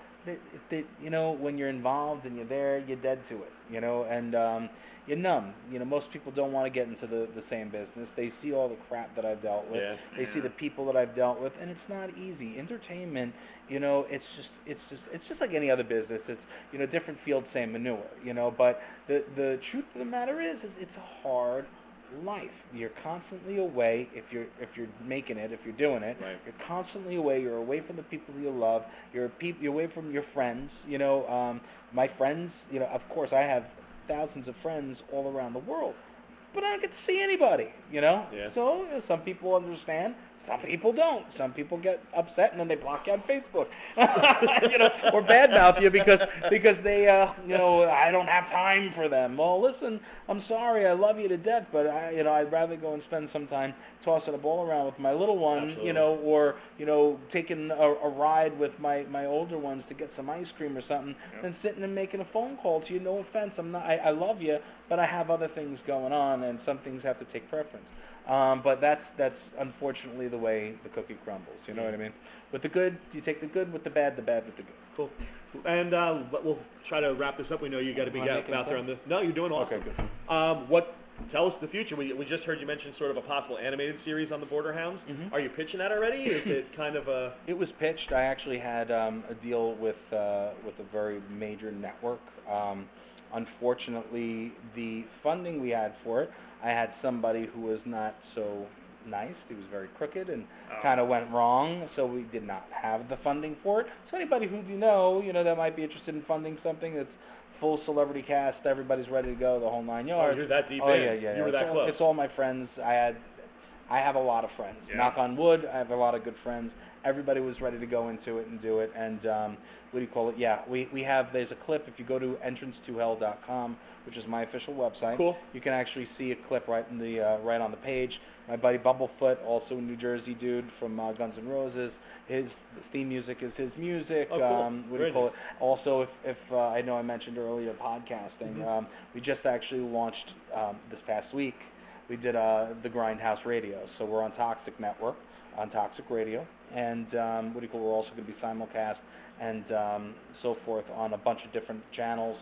when you're involved and you're there, you're dead to it. And you're numb. Most people don't want to get into the same business. They see all the crap that I've dealt with. Yeah. They see the people that I've dealt with, and it's not easy. Entertainment, it's just like any other business. It's different field, same manure. But the truth of the matter is it's a hard life. You're constantly away if you're making it, if you're doing it. Right. You're constantly away. You're away from the people you love. You're away from your friends. My friends. Of course, I have thousands of friends all around the world, but I don't get to see anybody. Yeah. So some people understand. Some people don't. Some people get upset and then they block you on Facebook, or badmouth you because they, I don't have time for them. Well, listen, I'm sorry, I love you to death, but I'd rather go and spend some time tossing a ball around with my little one, Absolutely. or taking a ride with my older ones to get some ice cream or something, than sitting and making a phone call to you. No offense, I love you, but I have other things going on, and some things have to take preference. But that's unfortunately the way the cookie crumbles. You know what I mean? With the good, you take the good; with the bad with the good. Cool. And we'll try to wrap this up. We know you got to be out there on this. No, you're doing awesome. Okay, good. Tell us the future. We just heard you mention sort of a possible animated series on the Borderhounds. Mm-hmm. Are you pitching that already? Is it kind of a... It was pitched. I actually had a deal with a very major network. Unfortunately, the funding we had for it, I had somebody who was not so nice. He was very crooked and kind of went wrong, so we did not have the funding for it. So anybody who that might be interested in funding something that's full celebrity cast, everybody's ready to go, the whole 9 yards. Oh, you're that deep in. Yeah. You were that close. It's all my friends. I have a lot of friends. Yeah. Knock on wood, I have a lot of good friends. Everybody was ready to go into it and do it. And what do you call it? Yeah, we have, there's a clip. If you go to entrancetohell.com, which is my official website, cool. You can actually see a clip right on the page. My buddy Bumblefoot, also a New Jersey dude from Guns N' Roses, his theme music is his music. Oh, cool. What do you call it? Also, if I know I mentioned earlier podcasting, Mm-hmm. we just actually launched this past week. We did the Grindhouse Radio, so we're on Toxic Network, on Toxic Radio, and we're also going to be simulcast and so forth on a bunch of different channels,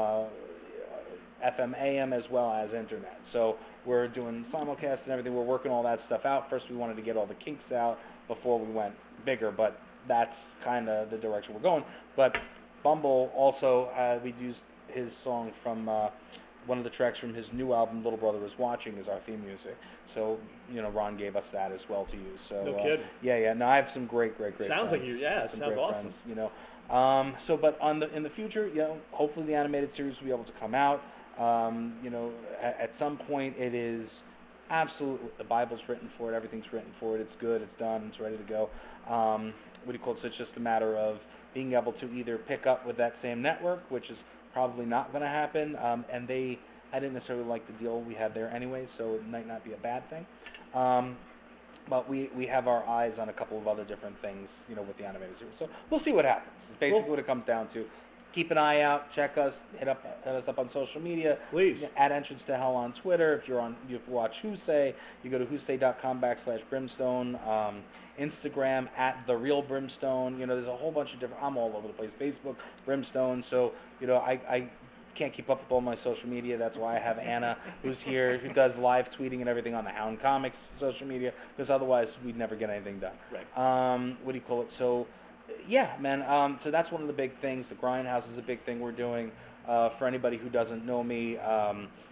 FM, AM, as well as internet. So we're doing simulcast and everything. We're working all that stuff out. First, we wanted to get all the kinks out before we went bigger, but that's kind of the direction we're going. But Bumble also, we used his song from one of the tracks from his new album, Little Brother Is Watching, is our theme music. So, Ron gave us that as well to use. So, no kidding. Yeah. No, I have some great sounds friends. like you. Yeah, some sounds great awesome. Friends, but in the future, hopefully the animated series will be able to come out. At some point, it is absolutely, the Bible's written for it, everything's written for it, it's good, it's done, it's ready to go. So it's just a matter of being able to either pick up with that same network, which is probably not going to happen, and I didn't necessarily like the deal we had there anyway, so it might not be a bad thing. But we have our eyes on a couple of other different things, with the animated series. So we'll see what happens. It's basically what it comes down to. Keep an eye out. Check us. Hit us up on social media. Please. At Entrance to Hell on Twitter. If you watch Whosay, you go to whosay.com/brimstone. Instagram at The Real Brimstone. There's a whole bunch of different. I'm all over the place. Facebook, Brimstone. So I can't keep up with all my social media. That's why I have Anna, who's here, who does live tweeting and everything on the Hound Comics social media, because otherwise we'd never get anything done. Right. So, yeah, man. So that's one of the big things. The Grindhouse is a big thing we're doing. For anybody who doesn't know me,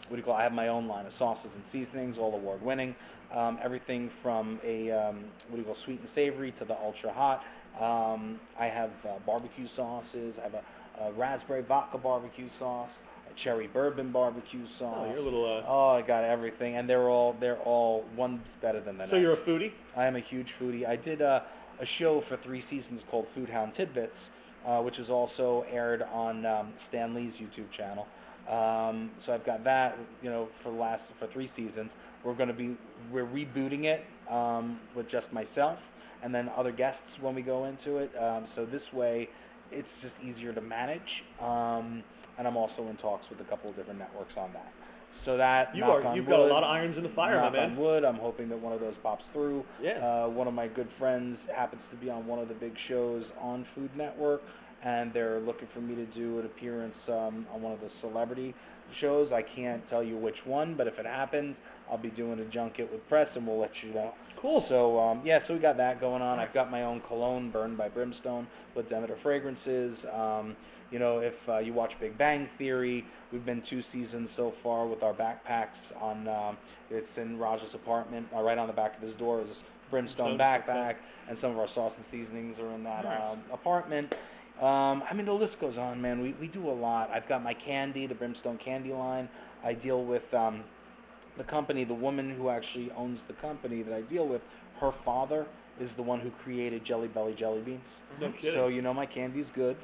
I have my own line of sauces and seasonings, all award-winning. Everything from a sweet and savory to the ultra hot. I have barbecue sauces. I have a raspberry vodka barbecue sauce, a cherry bourbon barbecue sauce. Oh, you're a little. I got everything, and they're all one's better than the next. So you're a foodie? I am a huge foodie. I did a show for 3 seasons called Food Hound Tidbits, which is also aired on Stan Lee's YouTube channel. So I've got that, for 3 seasons. We're rebooting it with just myself and then other guests when we go into it. So this way, it's just easier to manage. And I'm also in talks with a couple of different networks on that. So that you've got a lot of irons in the fire, my man. Knock on wood. I'm hoping that one of those pops through. Yeah. One of my good friends happens to be on one of the big shows on Food Network, and they're looking for me to do an appearance on one of the celebrity shows. I can't tell you which one, but if it happens, I'll be doing a junket with press, and we'll let you know. Cool. So, so we got that going on. I've got my own cologne, Burned by Brimstone, with Demeter Fragrances. If you watch Big Bang Theory, we've been 2 seasons so far with our backpacks on, it's in Raj's apartment, right on the back of his door is a Brimstone backpack, and some of our sauce and seasonings are in that apartment. The list goes on, man. We do a lot. I've got my candy, the Brimstone candy line. I deal with the company, the woman who actually owns the company that I deal with, her father is the one who created Jelly Belly jelly beans. No kidding. So, my candy's good.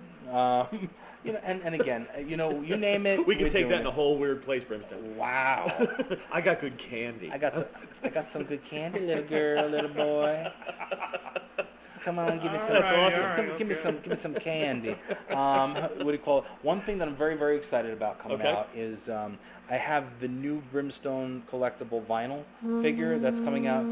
And again, you name it. We can take that it. in a whole weird place, Brimstone. Wow. I got good candy. I got some good candy, little girl, little boy. Come on, give me some. Give me some candy. One thing that I'm very, very excited about coming out is I have the new Brimstone collectible vinyl figure that's coming out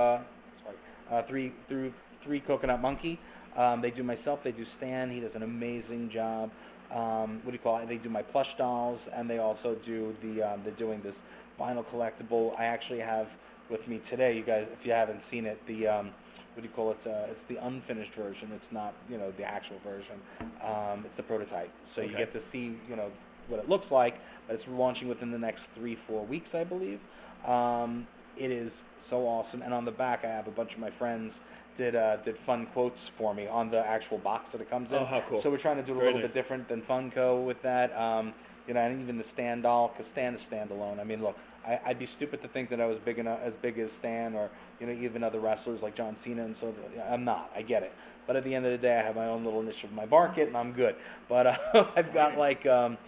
through Three Coconut Monkey. They do myself. They do Stan. He does an amazing job. They do my plush dolls, and they also do they're doing this vinyl collectible. I actually have with me today, you guys, if you haven't seen it, it's the unfinished version. It's not, the actual version. It's the prototype. So you get to see, what it looks like, but it's launching within the next 3-4 weeks, I believe. It is so awesome. And on the back, I have a bunch of my friends did fun quotes for me on the actual box that it comes in. Oh, how cool. So we're trying to do a little bit different than Funko with that. And even the Stan doll, because Stan is standalone. I mean, look, I'd be stupid to think that I was as big as Stan or, even other wrestlers like John Cena and so. I'm not. I get it. But at the end of the day, I have my own little niche of my market, and I'm good. But I've got like,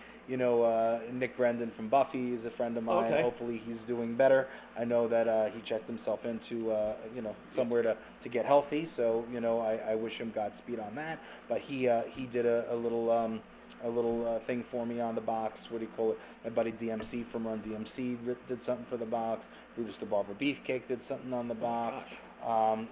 Nick Brendan from Buffy is a friend of mine. Okay. Hopefully he's doing better. I know that he checked himself into, somewhere to get healthy. So, I wish him Godspeed on that. But he did a little thing for me on the box. My buddy DMC from Run DMC did something for the box. Brutus the Barber Beefcake did something on the box. Oh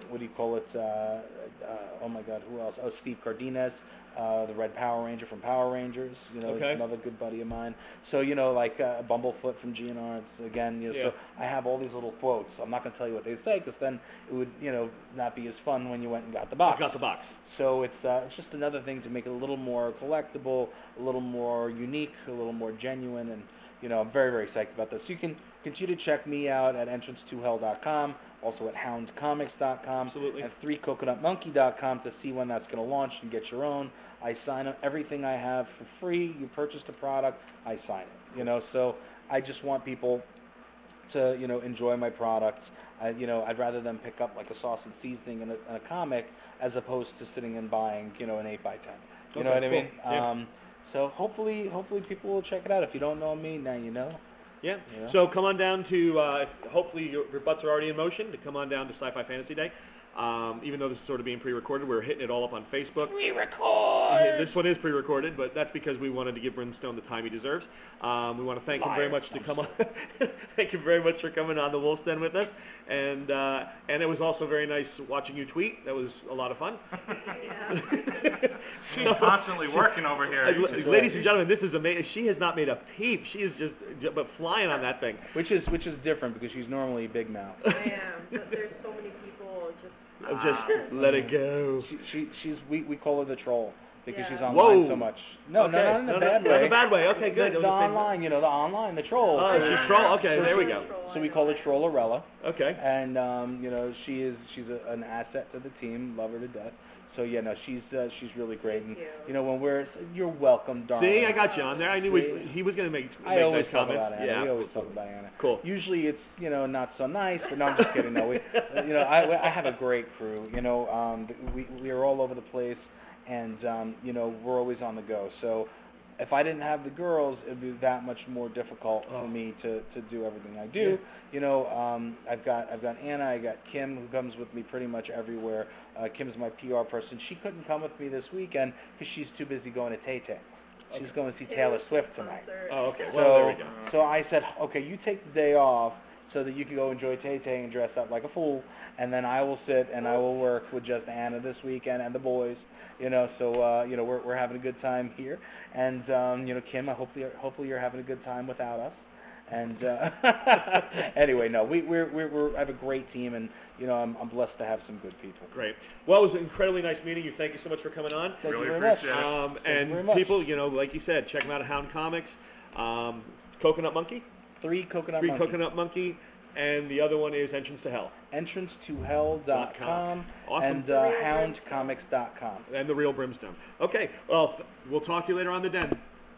my God, who else? Oh, Steve Cardenas, the Red Power Ranger from Power Rangers. He's another good buddy of mine. So, Bumblefoot from GNR, again, so I have all these little quotes. I'm not going to tell you what they say, because then it would, not be as fun when you went and got the box. So it's just another thing to make it a little more collectible, a little more unique, a little more genuine, and I'm very, very psyched about this. So you can continue to check me out at entrancetohell.com, also at houndcomics.com, Absolutely. and 3coconutmonkey.com to see when that's going to launch and get your own. I sign up everything I have for free. You purchased a product, I sign it. So I just want people to enjoy my products. I'd rather them pick up like a sauce and seasoning and a comic as opposed to sitting and buying an 8x10. You know what I mean? Yeah. So hopefully people will check it out. If you don't know me, now you know. Yeah. So come on down to, hopefully your butts are already in motion, to come on down to Sci-Fi Fantasy Day. Even though this is sort of being pre-recorded, we're hitting it all up on Facebook. Pre-record! This one is pre-recorded, but that's because we wanted to give Brimstone the time he deserves. We want to thank him very much to come on. Thank you very much for coming on the Wolf's Den with us. And it was also very nice watching you tweet. That was a lot of fun. She's constantly working over here. Ladies and gentlemen, this is amazing. She has not made a peep. She is just but flying on that thing. Which is different, because she's normally big mouth. I am, but there's so many people just... Just let it go. We call her the troll. because Yeah. she's online Whoa. so much. No, Okay. not in a bad way. Not in a bad way. Okay, good. The It was the same- online, the online, the troll. Oh, she's troll. Okay, there we go. So we call her Trollorella. Okay. And she's an asset to the team. Love her to death. So yeah, no, she's really great. And Thank you. when you're welcome, darling. See, I got you on there. I knew he was going to make I always nice talk comments. about Anna. Yeah. We always talk about Anna. Cool. Usually it's not so nice, but no, I'm just kidding. No, I have a great crew. We are all over the place, and we're always on the go. So if I didn't have the girls, it'd be that much more difficult for me to do everything I do. I've got Anna, I got Kim, who comes with me pretty much everywhere. Kim's my PR person. She couldn't come with me this weekend because she's too busy going to Tay-Tay. She's going to see Taylor Swift tonight. Oh, okay. Well, there we go. So I said, okay, you take the day off so that you can go enjoy Tay-Tay and dress up like a fool, and then I will sit and I will work with just Anna this weekend and the boys. So we're having a good time here, and Kim, hopefully you're having a good time without us. And anyway, no, we have a great team, and I'm blessed to have some good people. Great. Well, it was an incredibly nice meeting you. Thank you so much for coming on. Thank Really you very appreciate much. it. Thank you very And much. people, like you said, check them out at Hound Comics. Coconut Monkey. 3 Coconut Three Monkey. Coconut Monkey. And the other one is Entrance to Hell. EntranceToHell.com Awesome. and HoundComics.com. And The Real Brimstone. Okay. Well, we'll talk to you later on the den.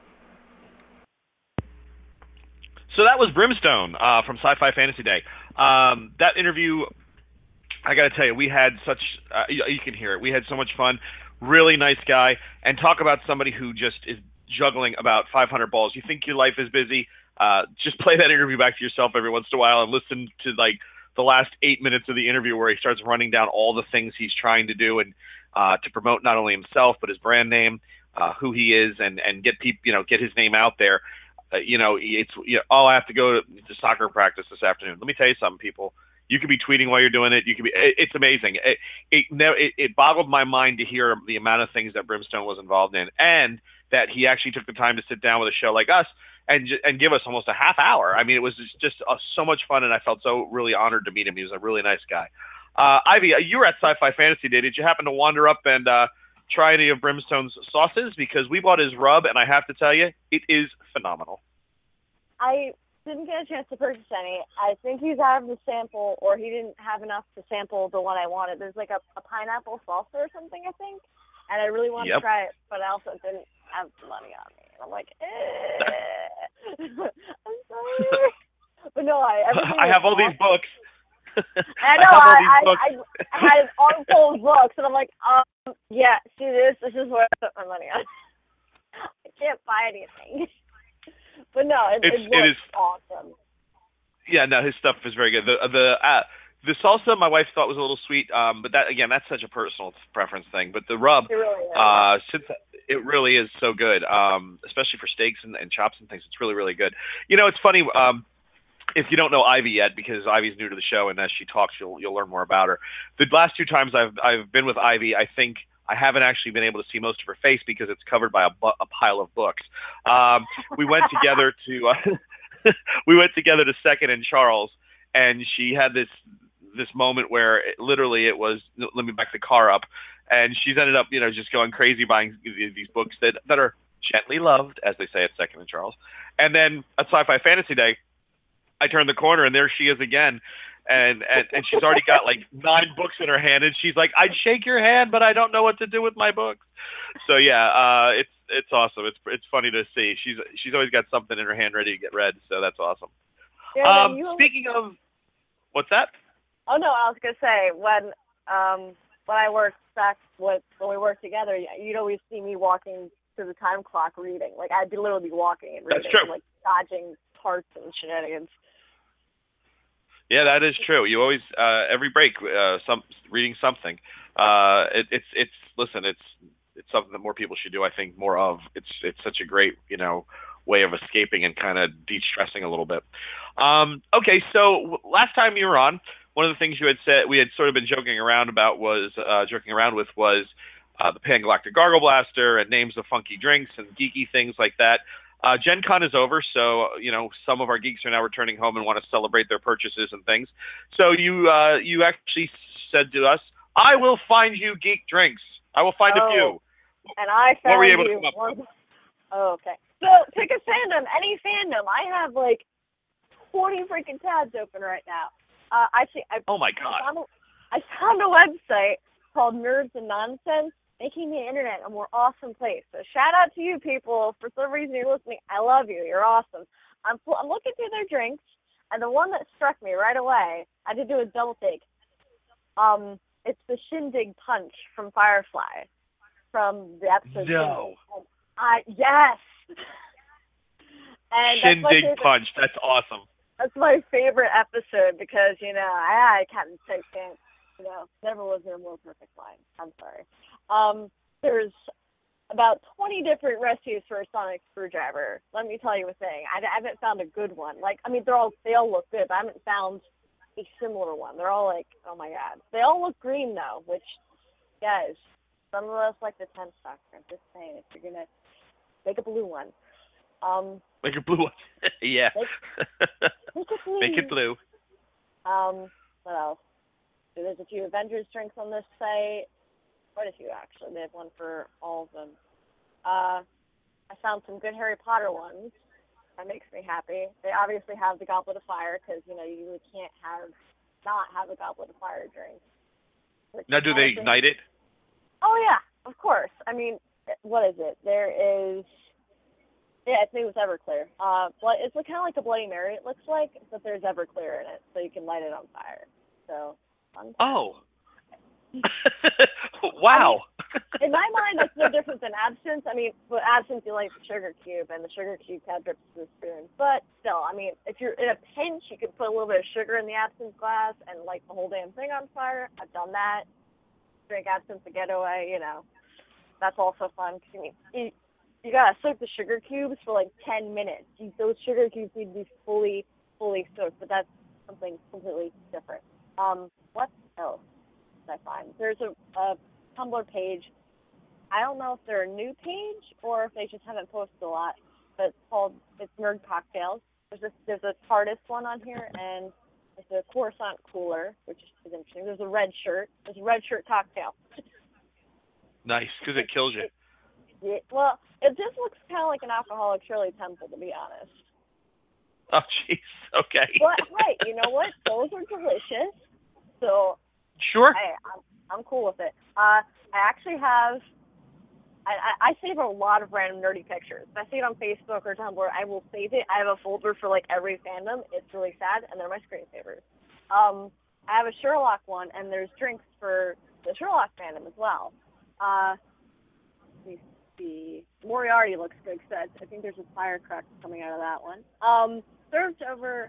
So that was Brimstone from Sci-Fi Fantasy Day. That interview, I got to tell you, we had such, you can hear it, we had so much fun. Really nice guy. And talk about somebody who just is juggling about 500 balls. You think your life is busy? Just play that interview back to yourself every once in a while and listen to like the last 8 minutes of the interview where he starts running down all the things he's trying to do and to promote not only himself but his brand name, who he is, and get people, get his name out there. I have to go to soccer practice this afternoon. Let me tell you something, people. You could be tweeting while you're doing it. It's amazing. It boggled my mind to hear the amount of things that Brimstone was involved in, and that he actually took the time to sit down with a show like us and give us almost a half hour. I mean, it was just so much fun, and I felt so really honored to meet him. He was a really nice guy. Ivy, you were at Sci-Fi Fantasy Day. Did you happen to wander up and try any of Brimstone's sauces? Because we bought his rub, and I have to tell you, it is phenomenal. I didn't get a chance to purchase any. I think he's out of the sample, or he didn't have enough to sample the one I wanted. There's like a pineapple salsa or something, I think, and I really wanted to try it, but I also didn't have money on me. And I'm like, I'm sorry. But no, I have all these books. I know, I had an armful of books, and I'm like, yeah, see this is where I put my money on. I can't buy anything. But no, it is awesome. Yeah, no, his stuff is very good. The salsa my wife thought was a little sweet, but that's such a personal preference thing. But the rub, it really is. since it really is so good, especially for steaks and chops and things, it's really, really good. It's funny. If you don't know Ivy yet, because Ivy's new to the show, and as she talks, you'll learn more about her. The last 2 times I've been with Ivy, I think I haven't actually been able to see most of her face because it's covered by a pile of books. We went together to Second and Charles, and she had this moment where it was, let me back the car up, and she's ended up just going crazy buying these books that are gently loved, as they say at Second and Charles. And then at Sci-Fi Fantasy Day, I turned the corner and there she is again. And she's already got like 9 books in her hand, and she's like, I'd shake your hand, but I don't know what to do with my books. So yeah, it's awesome. It's funny to see. She's always got something in her hand ready to get read. So that's awesome. Yeah, speaking of, what's that? Oh no, I was gonna say when I worked back when we worked together, you'd always see me walking to the time clock reading. Like I'd be literally walking and reading, That's true. like dodging parts and shenanigans. Yeah, that is true. You always every break reading something. It's something that more people should do. I think more of. It's such a great way of escaping and kind of de-stressing a little bit. Okay, so last time you were on, one of the things you had said we had sort of been joking around with was the Pan-Galactic Gargle Blaster and names of funky drinks and geeky things like that. Gen Con is over, so some of our geeks are now returning home and want to celebrate their purchases and things. So you actually said to us, "I will find you geek drinks. I will find a few." and I found What were you able to you. come up with? Oh, okay. So pick a fandom, any fandom. I have like 40 freaking tabs open right now. Oh my God. I found a website called Nerds and Nonsense, making the internet a more awesome place. So shout out to you people. For some reason you're listening. I love you. You're awesome. I'm looking through their drinks, and the one that struck me right away, I had to do a double take. It's the Shindig Punch from Firefly, from the episode. No. Yes. And Shindig Punch. That's awesome. That's my favorite episode because, you know, I Captain Six can't, you know, never was there a more perfect line. I'm sorry. There's about 20 different recipes for a sonic screwdriver. Let me tell you a thing. I haven't found a good one. Like, I mean, they all look good, but I haven't found a similar one. They're all like, oh my God. They all look green though, which, guys, some of us like the 10 stock. I'm just saying, if you're gonna make a blue one. Make a blue one. Yeah. Make it blue. Make it blue. What else? There's a few Avengers drinks on this site. Quite a few, actually. They have one for all of them. I found some good Harry Potter ones. That makes me happy. They obviously have the Goblet of Fire, because, you know, you really can't not have a Goblet of Fire drink. Now, do they ignite it? Oh, yeah, of course. I mean, what is it? There is... Yeah, I think it was Everclear. Well, it's kind of like a Bloody Mary, it looks like, but there's Everclear in it, so you can light it on fire. So, fun. Oh. Wow. I mean, in my mind, that's no different than absinthe. I mean, with absinthe, you light the sugar cube, and the sugar cube kind of drips to the spoon. But still, I mean, if you're in a pinch, you could put a little bit of sugar in the absinthe glass and light the whole damn thing on fire. I've done that. Drink absinthe to get away, you know. That's also fun. Cause, I mean, you gotta soak the sugar cubes for like 10 minutes. Those sugar cubes need to be fully soaked, but that's something completely different. What else did I find? There's a Tumblr page. I don't know if they're a new page or if they just haven't posted a lot, but it's Nerd Cocktails. There's a TARDIS one on here, and there's a Coruscant cooler, which is interesting. There's a red shirt. There's a red shirt cocktail. Nice, because it kills you. Yeah, well, it just looks kind of like an alcoholic Shirley Temple, to be honest. Oh, jeez. Okay. But, hey, you know what? Those are delicious. So, Sure. I'm cool with it. I actually have... I save a lot of random nerdy pictures. If I see it on Facebook or Tumblr, I will save it. I have a folder for, like, every fandom. It's really sad, and they're my screensavers. I have a Sherlock one, and there's drinks for the Sherlock fandom as well. The Moriarty looks good, because I think there's a firecracker coming out of that one. Served over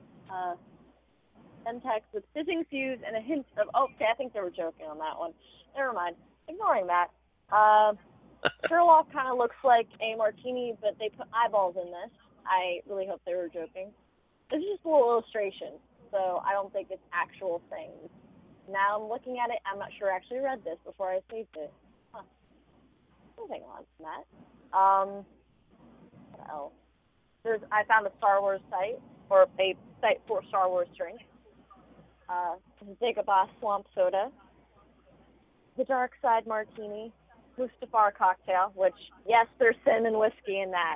Semtex with fizzing fuse and a hint of... Oh, okay, I think they were joking on that one. Never mind. Ignoring that. Sherlock kind of looks like a martini, but they put eyeballs in this. I really hope they were joking. This is just a little illustration, so I don't think it's actual things. Now I'm looking at it, I'm not sure I actually read this before I saved it. Huh. Moving on from that. What else? I found a Star Wars site, or a site for Star Wars drinks. Dagobah Swamp Soda, the Dark Side Martini, Mustafar Cocktail, which, yes, there's cinnamon whiskey in that.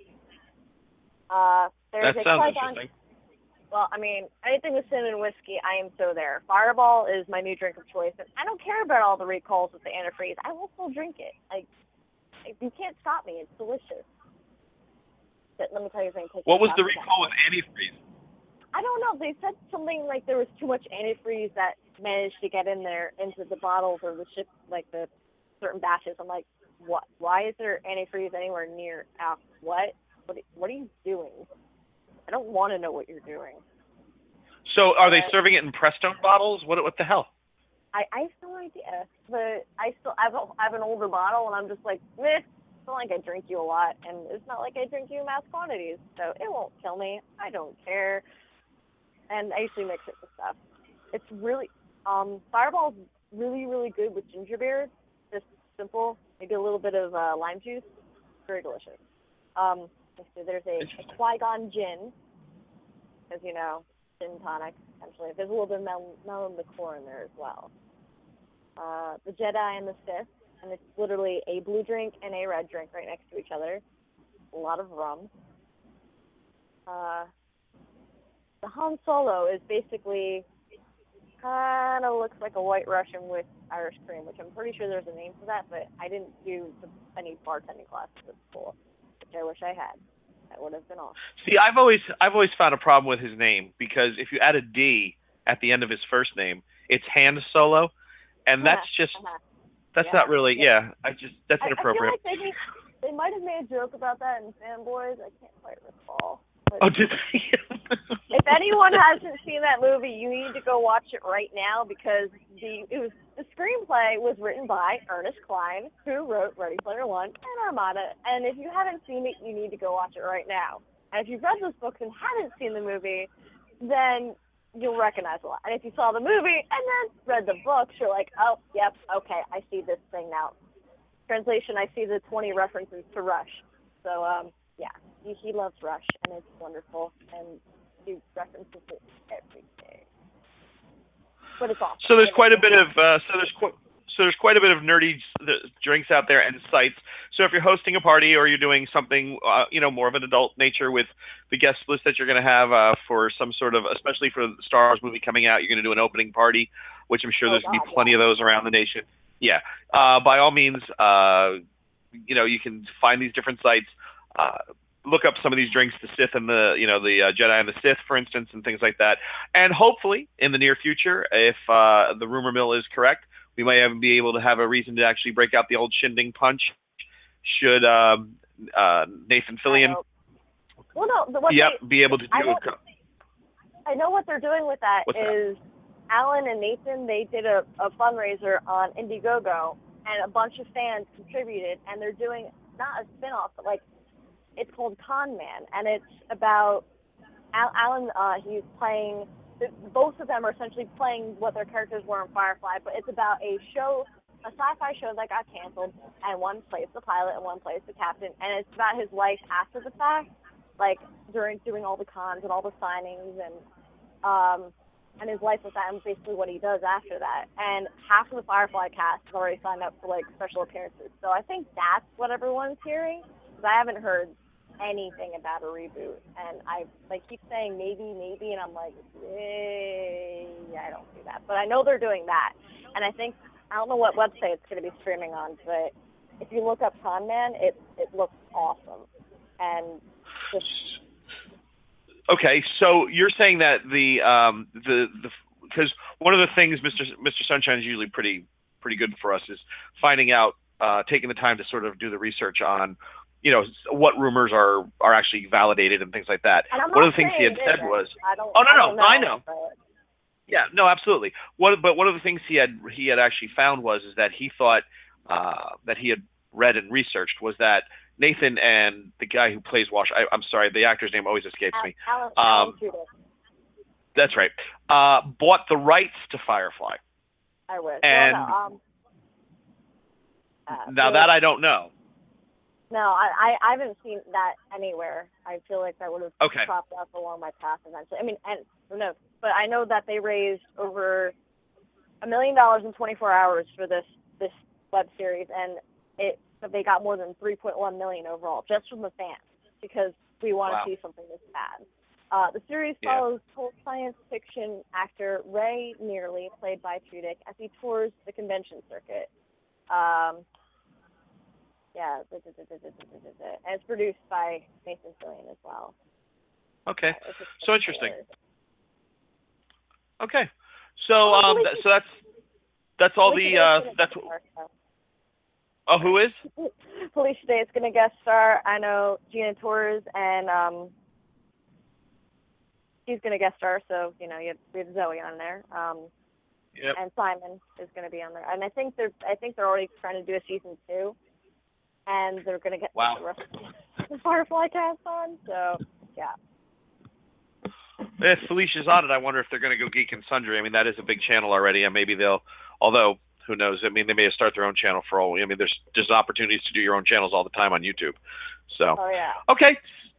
There's that a sounds Qui-Gon, interesting. well, I mean, anything with cinnamon whiskey, I am so there. Fireball is my new drink of choice, and I don't care about all the recalls with the antifreeze. I will still drink it. You can't stop me. It's delicious. But let me tell you something. What was the recall with antifreeze? I don't know. They said something like there was too much antifreeze that managed to get in there into the bottles or the ship, like the certain batches. I'm like, what? Why is there antifreeze anywhere near? What? What are you doing? I don't want to know what you're doing. So, are they serving it in Prestone bottles? What the hell? I have no idea, but I have an older bottle, and I'm just like, meh. It's not like I drink you a lot, and it's not like I drink you in mass quantities, so it won't kill me. I don't care. And I usually mix it with stuff. It's really, Fireball's really, really good with ginger beer. Just simple, maybe a little bit of lime juice. Very delicious. Let's see, there's a Qui-Gon gin, because, you know, gin tonic, essentially. There's a little bit of melon liqueur in there as well. The Jedi and the Sith, and it's literally a blue drink and a red drink right next to each other. A lot of rum. The Han Solo is basically kind of looks like a White Russian with Irish cream, which I'm pretty sure there's a name for that, but I didn't do any bartending classes at school, which I wish I had. That would have been awesome. See, I've always found a problem with his name, because if you add a D at the end of his first name, it's Han Solo, and that's just that's not really that's inappropriate. I feel like they might have made a joke about that in Fanboys. I can't quite recall. But Oh, did they? if anyone hasn't seen that movie, you need to go watch it right now, because the screenplay was written by Ernest Cline, who wrote Ready Player One and Armada. And if you haven't seen it, you need to go watch it right now. And if you've read those books and haven't seen the movie, then you'll recognize a lot. And if you saw the movie and then read the books, you're like, oh, yep, okay, I see this thing now. Translation, I see the 20 references to Rush. So, yeah, he loves Rush, and it's wonderful, and he references it every day. But it's awesome. So there's quite a bit of there's quite a bit of nerdy drinks out there and sites. So if you're hosting a party or you're doing something more of an adult nature with the guest list that you're going to have for some sort of, especially for the Star Wars movie coming out, you're going to do an opening party, which I'm sure there's going to be plenty of those around the nation. Yeah, by all means, you can find these different sites. Look up some of these drinks, the Sith and the Jedi and the Sith, for instance, and things like that. And hopefully, in the near future, if the rumor mill is correct, we might even be able to have a reason to actually break out the old Shindig Punch. Should Nathan Fillion, be able to do it? I know what they're doing with that is Alan and Nathan. They did a fundraiser on Indiegogo, and a bunch of fans contributed, and they're doing not a spin-off, but it's called Con Man, and it's about Alan. He's playing. Both of them are essentially playing what their characters were in Firefly, but it's about a sci-fi show that got canceled, and one plays the pilot and one plays the captain, and it's about his life after the fact, during doing all the cons and all the signings, and his life with that, and basically what he does after that. And half of the Firefly cast has already signed up for special appearances, so I think that's what everyone's hearing, because I haven't heard anything about a reboot, and I keep saying maybe, and I'm like, I don't see that, but I know they're doing that, and I don't know what website it's going to be streaming on, but if you look up Con Man, it looks awesome, and just. Okay, so you're saying that because one of the things Mr. Sunshine is usually pretty good for us is finding out, taking the time to sort of do the research on what rumors are actually validated and things like that. One of the things he had said was, I know. Yeah, no, absolutely. But one of the things he had actually found was that he thought that he had read and researched was that Nathan and the guy who plays Wash, I'm sorry, the actor's name always escapes me. Alan Tudyk. That's right. Bought the rights to Firefly. I wish. And now that I don't know. No, I haven't seen that anywhere. I feel like that would have cropped up along my path eventually. I mean, and who knows? But I know that they raised over $1 million in 24 hours for this web series, and they got more than 3.1 million overall just from the fans, because we want to see something this bad. The series follows science fiction actor Ray Nearly, played by Tudyk, as he tours the convention circuit. And it's produced by Nathan Fillion as well. Okay, so interesting. Okay, so that's all that's. Oh, who is? Felicia Day is going to guest star. I know Gina Torres, and she's going to guest star. So we have Zoe on there. And Simon is going to be on there. And I think they're already trying to do a season 2. And they're going to get the rest of the Firefly cast on, so, yeah. If Felicia's on it, I wonder if they're going to go Geek and Sundry. I mean, that is a big channel already, and maybe although, who knows, I mean, they may start their own channel for all, I mean, there's opportunities to do your own channels all the time on YouTube, so. Oh, yeah. Okay.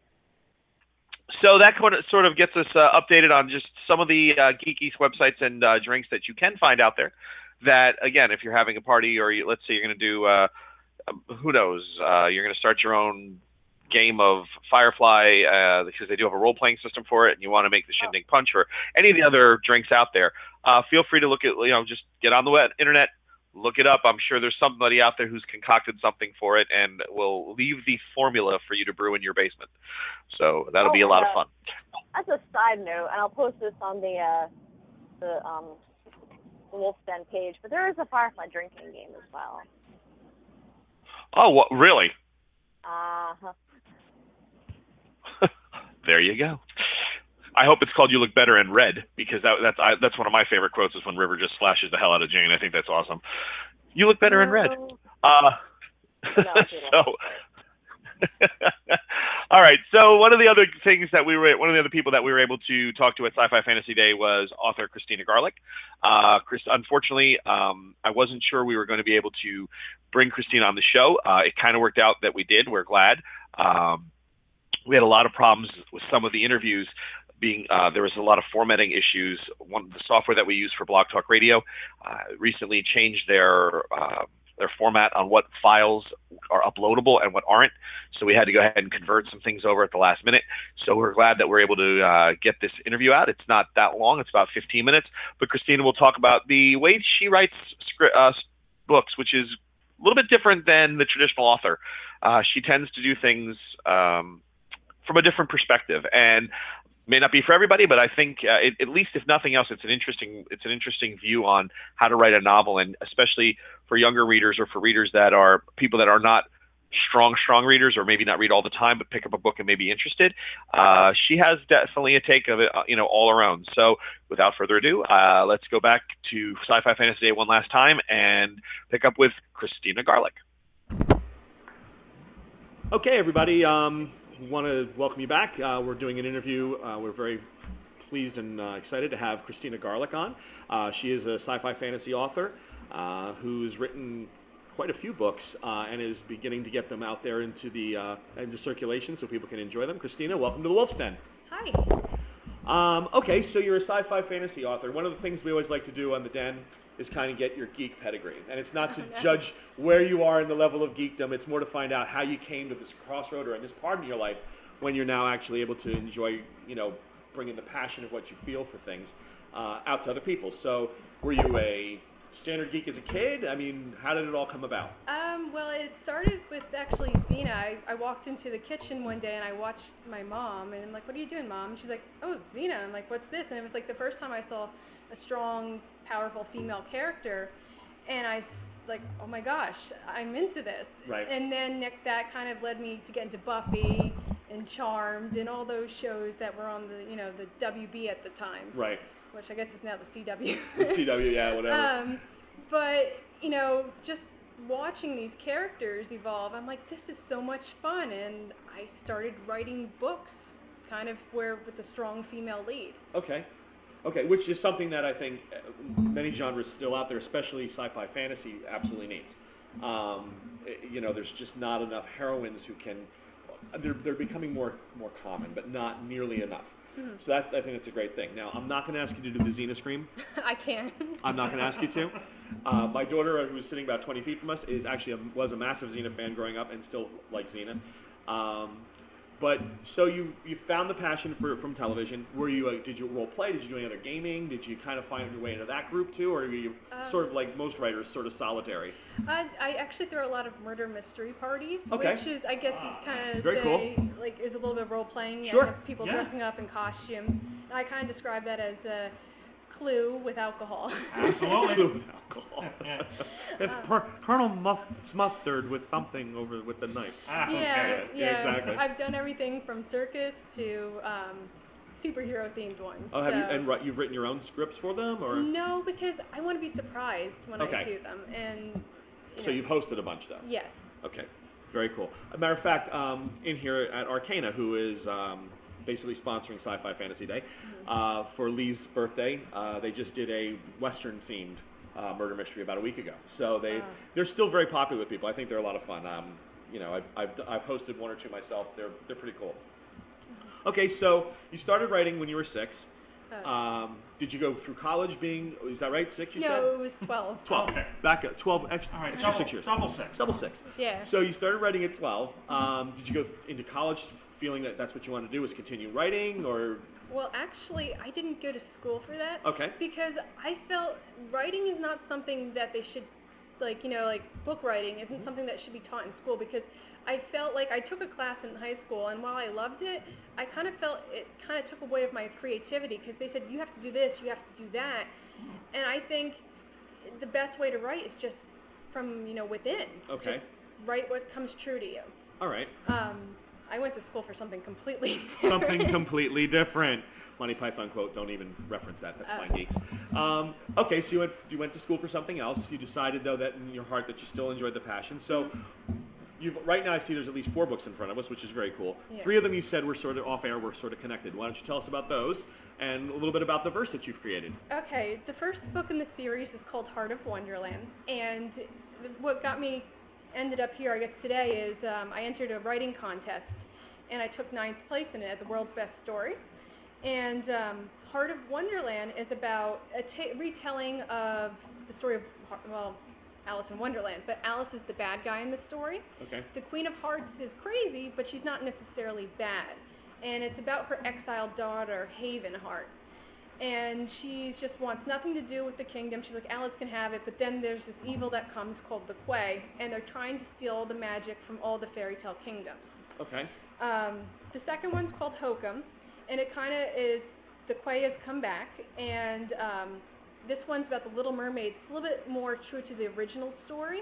So that sort of gets us updated on just some of the Geek East websites and drinks that you can find out there. that, again, if you're having a party or let's say you're going to do, who knows, you're going to start your own game of Firefly because they do have a role-playing system for it, and you want to make the Shindig Punch or any of the other drinks out there, feel free to look at, just get on the internet, look it up. I'm sure there's somebody out there who's concocted something for it and will leave the formula for you to brew in your basement. So that'll be a lot of fun. As a side note, and I'll post this on the Wolf's Den page, but there is a Firefly drinking game as well. Oh, what, really? Uh-huh. There you go. I hope it's called "You Look Better in Red" because that's one of my favorite quotes is when River just slashes the hell out of Jane. I think that's awesome. You look better in red. So, all right. So one of the other people that we were able to talk to at Sci-Fi Fantasy Day was author Christina Garlick. Unfortunately, I wasn't sure we were going to be able to bring Christina on the show. It kind of worked out that we did. We're glad. We had a lot of problems with some of the interviews being, there was a lot of formatting issues. The software that we use for Blog Talk Radio recently changed their format on what files are uploadable and what aren't. So we had to go ahead and convert some things over at the last minute. So we're glad that we're able to get this interview out. It's not that long. It's about 15 minutes. But Christina will talk about the way she writes books, which is a little bit different than the traditional author. She tends to do things from a different perspective, and may not be for everybody, but I think at least if nothing else, it's an interesting view on how to write a novel, and especially for younger readers or for readers that are people that are not strong readers or maybe not read all the time but pick up a book and may be interested. She has definitely a take of it, all her own. So without further ado, let's go back to Sci-Fi Fantasy Day one last time and pick up with Christina Garlick. Okay, everybody. Want to welcome you back. We're doing an interview. We're very pleased and excited to have Christina Garlick on. She is a sci-fi fantasy author who's written quite a few books and is beginning to get them out there into circulation so people can enjoy them. Christina, welcome to the Wolf's Den. Hi. Okay, so you're a sci-fi fantasy author. One of the things we always like to do on the Den is kind of get your geek pedigree. And it's not to judge where you are in the level of geekdom. It's more to find out how you came to this crossroad or in this part of your life when you're now actually able to enjoy, bringing the passion of what you feel for things out to other people. So were you a standard geek as a kid? I mean, how did it all come about? Well, it started with actually Xena. I walked into the kitchen one day and I watched my mom, and I'm like, "What are you doing, Mom?" And she's like, "Oh, Xena." I'm like, "What's this?" And it was like the first time I saw a strong, powerful female character, and I like, "Oh my gosh, I'm into this." Right. And then that kind of led me to get into Buffy and Charmed and all those shows that were on the WB at the time. Right. Which I guess is now the CW. The CW, yeah, whatever. But just watching these characters evolve, I'm like, this is so much fun, and I started writing books kind of with a strong female lead. Okay, which is something that I think many genres still out there, especially sci-fi fantasy, absolutely needs. There's just not enough heroines who can. They're becoming more common, but not nearly enough. Mm-hmm. So I think it's a great thing. Now, I'm not going to ask you to do the Xena scream. I can. I'm not going to ask you to. My daughter, who's sitting about 20 feet from us, was a massive Xena fan growing up and still likes Xena. But so you found the passion from television. Did you role play? Did you do any other gaming? Did you kind of find your way into that group too, or are you sort of like most writers, sort of solitary? I actually throw a lot of murder mystery parties, okay. Which is, I guess, kind of very cool. Like is a little bit of role playing. Sure. And people dressing up in costumes. I kind of describe that as a Clue with alcohol. Absolutely. Clue with alcohol. It's Colonel Mustard with something with the knife. Yeah, exactly. I've done everything from circus to superhero themed ones. Oh, have you? And you've written your own scripts for them, or? No, because I want to be surprised when I do them, and. So you've hosted a bunch, though. Yes. Okay, very cool. As a matter of fact, in here at Arcana, who is basically sponsoring Sci-Fi Fantasy Day, for Lee's birthday, they just did a Western-themed murder mystery about a week ago. So they're still very popular with people. I think they're a lot of fun. I've hosted one or two myself. They're pretty cool. Okay, so you started writing when you were 6. Did you go through college being, is that right, 6 you said? No, it was 12. 12. Okay. Back up, 12, extra, All right, extra 6 years. double six. Double 6. Yeah. So you started writing at 12. Did you go into college feeling that that's what you wanted to do, was continue writing, or? Well, actually, I didn't go to school for that. Okay. Because I felt writing is not something that they should, like, you know, like book writing isn't something that should be taught in school, because I felt like I took a class in high school, and while I loved it, I kind of felt it kind of took away of my creativity, because they said, you have to do this, you have to do that. And I think the best way to write is just from, you know, within. Okay. Just write what comes true to you. All right. I went to school for something completely Something completely different. Monty Python quote, don't even reference that, that's fine, geeks. Okay, so you went to school for something else. You decided, though, that in your heart that you still enjoyed the passion. So right now I see there's at least 4 books in front of us, which is very cool. Yeah. 3 of them you said were sort of off-air, were sort of connected. Why don't you tell us about those and a little bit about the verse that you've created? Okay, the first book in the series is called Heart of Wonderland, and what got me ended up here, I guess, today is I entered a writing contest, and I took 9th place in it as the world's best story. And Heart of Wonderland is about a retelling of the story of, well, Alice in Wonderland, but Alice is the bad guy in the story. Okay. The Queen of Hearts is crazy, but she's not necessarily bad. And it's about her exiled daughter, Haven Hart. And she just wants nothing to do with the kingdom. She's like, Alice can have it, but then there's this evil that comes called the Quay, and they're trying to steal all the magic from all the fairy tale kingdoms. Okay. The second one's called Hokum, and it kind of is, the Quay has come back, and this one's about the Little Mermaid. It's a little bit more true to the original story.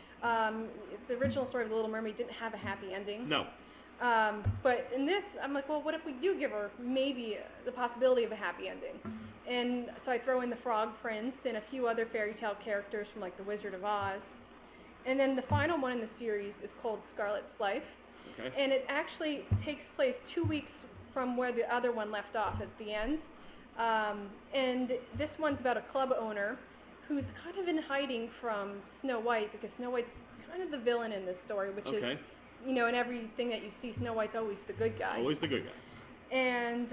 The original story of the Little Mermaid didn't have a happy ending. No. But in this, I'm like, well, what if we do give her maybe the possibility of a happy ending? And so I throw in the Frog Prince and a few other fairy tale characters from like the Wizard of Oz. And then the final one in the series is called Scarlet's Life. Okay. And it actually takes place 2 weeks from where the other one left off at the end. And this one's about a club owner who's kind of in hiding from Snow White, because Snow White's kind of the villain in this story, which is, you know, in everything that you see, Snow White's always the good guy. Always the good guy. And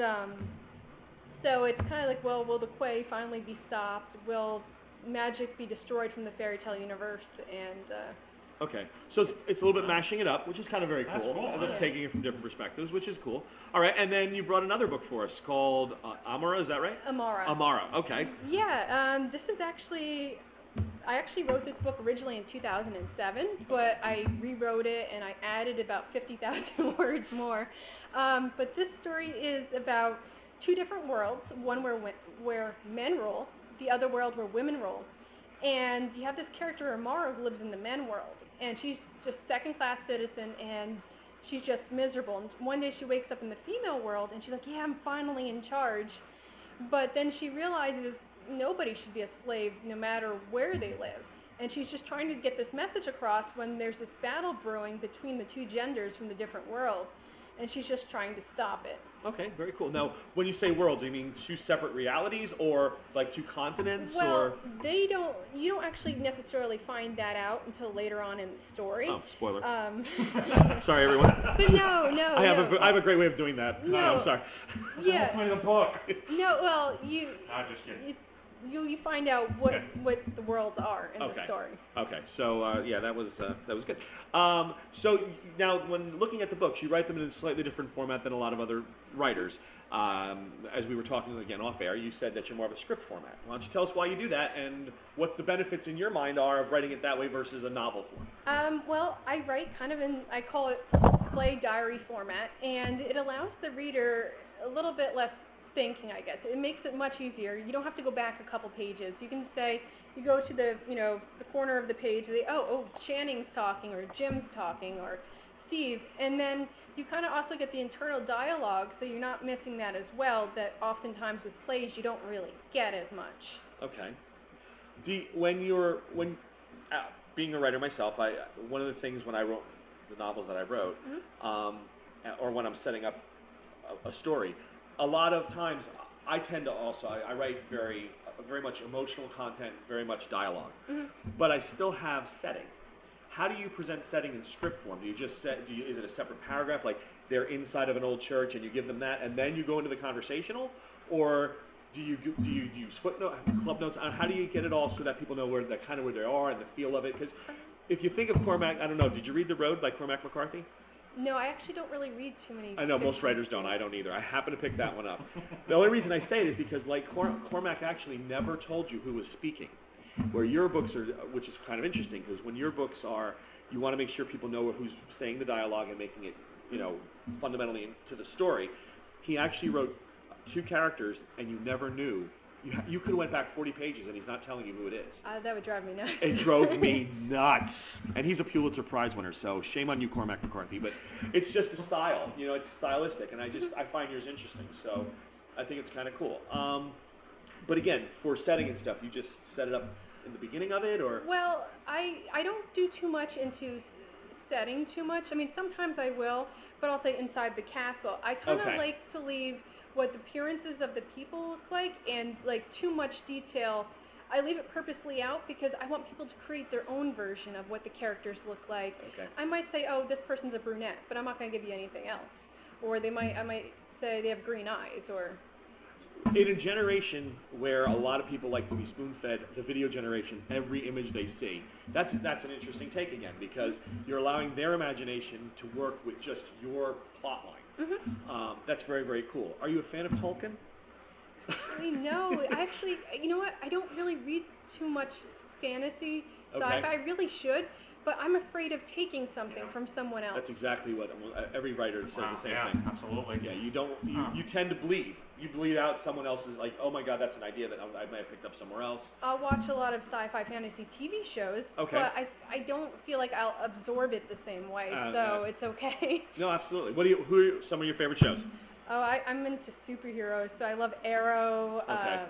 so it's kind of like, well, will the Quay finally be stopped? Will magic be destroyed from the fairy tale universe? And okay, so it's a little bit mashing it up, which is kind of very That's cool. cool. That's Yeah. taking it from different perspectives, which is cool. All right, and then you brought another book for us called Amara, is that right? Amara. Amara, okay. Yeah, this is actually, I actually wrote this book originally in 2007, but I rewrote it and I added about 50,000 words more. But this story is about 2 different worlds, one where men rule, the other world where women rule. And you have this character, Amara, who lives in the men world, and she's just second-class citizen, and she's just miserable. And one day she wakes up in the female world, and she's like, yeah, I'm finally in charge. But then she realizes nobody should be a slave no matter where they live. And she's just trying to get this message across when there's this battle brewing between the 2 genders from the different worlds, and she's just trying to stop it. Okay, very cool. Now, when you say worlds, do you mean 2 separate realities, or like 2 continents, Well, or? you don't actually necessarily find that out until later on in the story. Oh, spoiler. But Sorry, everyone. no. I have a great way of doing that. No. I'm sorry. Yeah. Play the book. No, well, you Just kidding. you find out what the worlds are in the Okay. story. Okay, so yeah, that was good. So now, when looking at the books, you write them in a slightly different format than a lot of other writers. As we were talking again off air, you said that you're more of a script format. Why don't you tell us why you do that, and what the benefits in your mind are of writing it that way versus a novel form? Well, I write kind of I call it play diary format, and it allows the reader a little bit less thinking, I guess. It makes it much easier. You don't have to go back a couple pages. You can say, you go to the corner of the page, and Channing's talking, or Jim's talking, or Steve, and then you kind of also get the internal dialogue, so you're not missing that as well, that oftentimes with plays you don't really get as much. Okay. Being a writer myself, one of the things when I wrote the novels that I wrote, or when I'm setting up a story, a lot of times I tend to also, I write very much emotional content, very much dialogue, but I still have setting. How do you present setting in script form? Do you just is it a separate paragraph, like they're inside of an old church and you give them that, and then you go into the conversational? Or Do you use footnotes, club notes? How do you get it all so that people know where they are and the feel of it? Because if you think of Cormac, I don't know, did you read The Road by Cormac McCarthy? No, I actually don't really read too many. I know most writers don't. I don't either. I happen to pick that one up. The only reason I say it is because like Cormac actually never told you who was speaking, where your books are, which is kind of interesting because when your books are, you want to make sure people know who's saying the dialogue and making it, fundamentally into the story. He actually wrote 2 characters, and you never knew. You could have went back 40 pages, and he's not telling you who it is. That would drive me nuts. It drove me nuts. And he's a Pulitzer Prize winner, so shame on you, Cormac McCarthy. But it's just a style. It's stylistic, and I find yours interesting. So I think it's kind of cool. But again, for setting and stuff, you just set it up in the beginning of it, or? Well, I don't do too much into setting too much. I mean, sometimes I will, but I'll say inside the castle. I kind of like to leave what the appearances of the people look like, and like too much detail, I leave it purposely out because I want people to create their own version of what the characters look like. Okay. I might say, oh, this person's a brunette, but I'm not going to give you anything else. Or I might say they have green eyes, or... In a generation where a lot of people like to be spoon-fed, the video generation, every image they see, that's an interesting take again, because you're allowing their imagination to work with just your plot line. Mm-hmm. That's very, very cool. Are you a fan of Tolkien? No, actually, you know what? I don't really read too much fantasy sci-fi. I really should, but I'm afraid of taking something from someone else. That's exactly what every writer says the same thing. Absolutely. Yeah, you tend to bleed. You bleed out someone else's, like, oh my God, that's an idea that I might have picked up somewhere else. I'll watch a lot of sci-fi fantasy TV shows, but I don't feel like I'll absorb it the same way, so it's okay. No, absolutely. Who are some of your favorite shows? Oh, I'm into superheroes, so I love Arrow,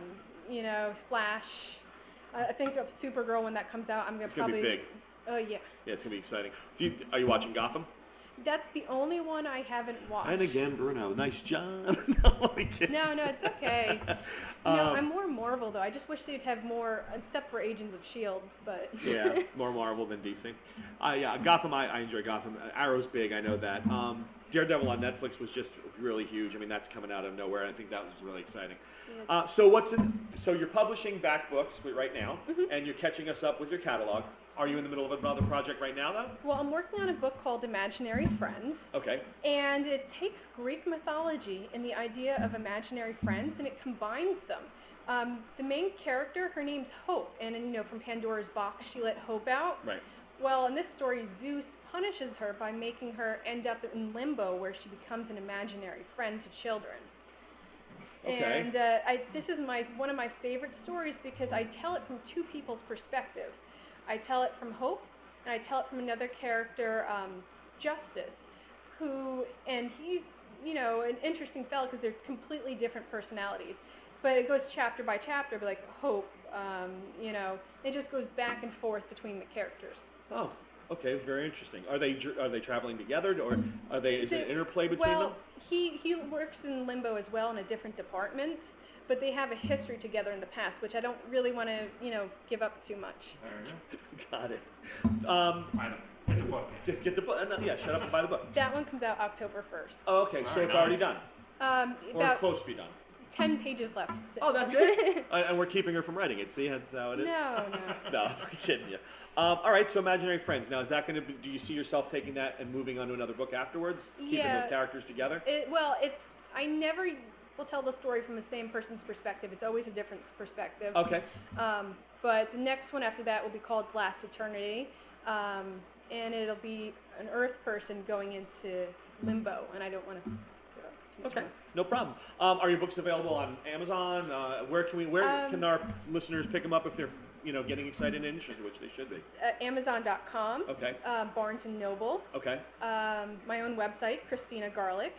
Flash. I think of Supergirl when that comes out. I'm It's gonna be big. Oh, yeah. Yeah, it's going to be exciting. Are you watching Gotham? That's the only one I haven't watched. And again, Bruno, nice job. No, it's okay. I'm more Marvel, though. I just wish they'd have more, except for Agents of S.H.I.E.L.D., but... Yeah, more Marvel than DC. Yeah, Gotham, I enjoy Gotham. Arrow's big, I know that. Daredevil on Netflix was just really huge. I mean, that's coming out of nowhere. I think that was really exciting. So you're publishing back books right now, and you're catching us up with your catalog. Are you in the middle of another project right now, though? Well, I'm working on a book called Imaginary Friends. Okay. And it takes Greek mythology and the idea of imaginary friends, and it combines them. The main character, her name's Hope, and from Pandora's box, she let Hope out. Right. Well, in this story, Zeus punishes her by making her end up in limbo, where she becomes an imaginary friend to children. Okay. And this is one of my favorite stories because I tell it from 2 people's perspective. I tell it from Hope, and I tell it from another character, Justice, and he's, an interesting fellow because they're completely different personalities. But it goes chapter by chapter, but like Hope, it just goes back and forth between the characters. Oh, okay, very interesting. Are they traveling together, or is it an interplay between them? Well, he works in limbo as well in a different department, but they have a history together in the past, which I don't really want to, give up too much. Got it. Get the book. Get the book. Yeah, shut up and buy the book. That one comes out October 1st. Oh, okay, so it's already done. Or close to be done. 10 pages left. Oh, that's good. And we're keeping her from writing it. See, that's how it is. No. No, I'm kidding you. All right, so Imaginary Friends. Now, is that going to be? Do you see yourself taking that and moving on to another book afterwards? Keeping those characters together? I never will tell the story from the same person's perspective. It's always a different perspective. Okay. But the next one after that will be called Last Eternity, and it'll be an Earth person going into limbo, and I don't want to. Okay, no problem. Are your books available on Amazon? Where can our listeners pick them up if they're getting excited and interested, which they should be? Amazon.com. Okay. Barnes and Noble. Okay. My own website, Christina Garlick,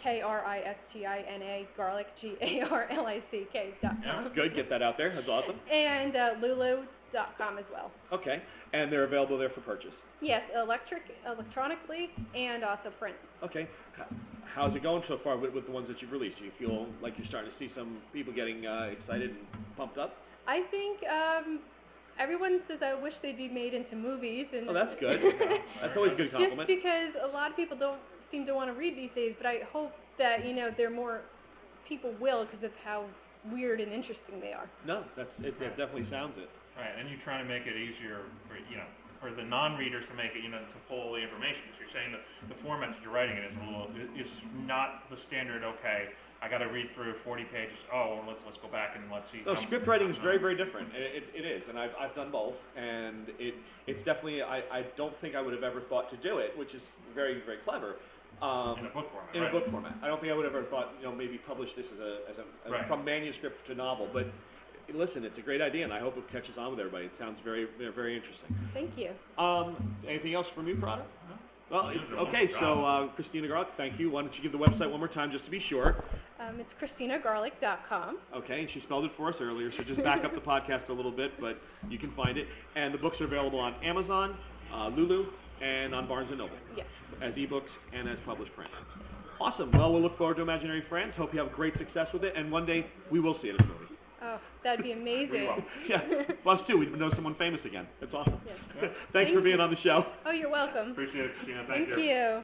Kristina Garlick, GARLICK.com. Yeah, good. Get that out there. That's awesome. And Lulu.com as well. Okay. And they're available there for purchase. Yes, electronically and also print. Okay. How's it going so far with the ones that you've released? Do you feel like you're starting to see some people getting excited and pumped up? I think everyone says I wish they'd be made into movies. And that's good. That's always a good compliment. Just because a lot of people don't seem to want to read these days, but I hope that, there are more people will because of how weird and interesting they are. No, it definitely sounds it. Right, and you're trying to make it easier for, for the non-readers to make it, to pull the information. So you're saying that the format that you're writing it is not the standard, okay, I got to read through 40 pages. Oh, well, let's go back and let's see. No, script writing is very, very different. It is, and I've done both, and it's definitely, I don't think I would have ever thought to do it, which is very, very clever. In a book format. In a book format. I don't think I would have ever thought, maybe publish this as from manuscript to novel, but listen, it's a great idea, and I hope it catches on with everybody. It sounds very, very interesting. Thank you. Anything else from you, Prada? No. Well, okay, so Christina Garlic, thank you. Why don't you give the website one more time just to be sure? It's ChristinaGarlic.com. Okay, and she spelled it for us earlier, so just back up the podcast a little bit, but you can find it. And the books are available on Amazon, Lulu, and on Barnes & Noble. Yes. As ebooks and as published print. Awesome. Well, we'll look forward to Imaginary Friends. Hope you have great success with it, and one day we will see it as a movie. Oh, that'd be amazing. We will. Yeah, well, us too. We know someone famous again. That's awesome. Yes. Thanks for being on the show. Oh, you're welcome. Appreciate it, Christina. Thank you.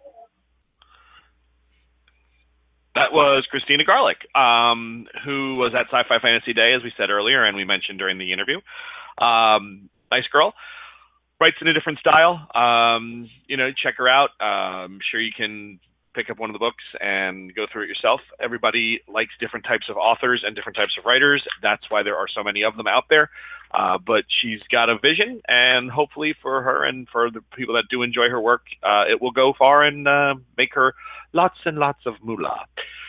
That was Christina Garlic, who was at Sci-Fi Fantasy Day, as we said earlier, and we mentioned during the interview. Nice girl. Writes in a different style. Check her out. I'm sure you can pick up one of the books and go through it yourself. Everybody likes different types of authors and different types of writers. That's why there are so many of them out there. But she's got a vision, and hopefully for her and for the people that do enjoy her work, it will go far and make her lots and lots of moolah.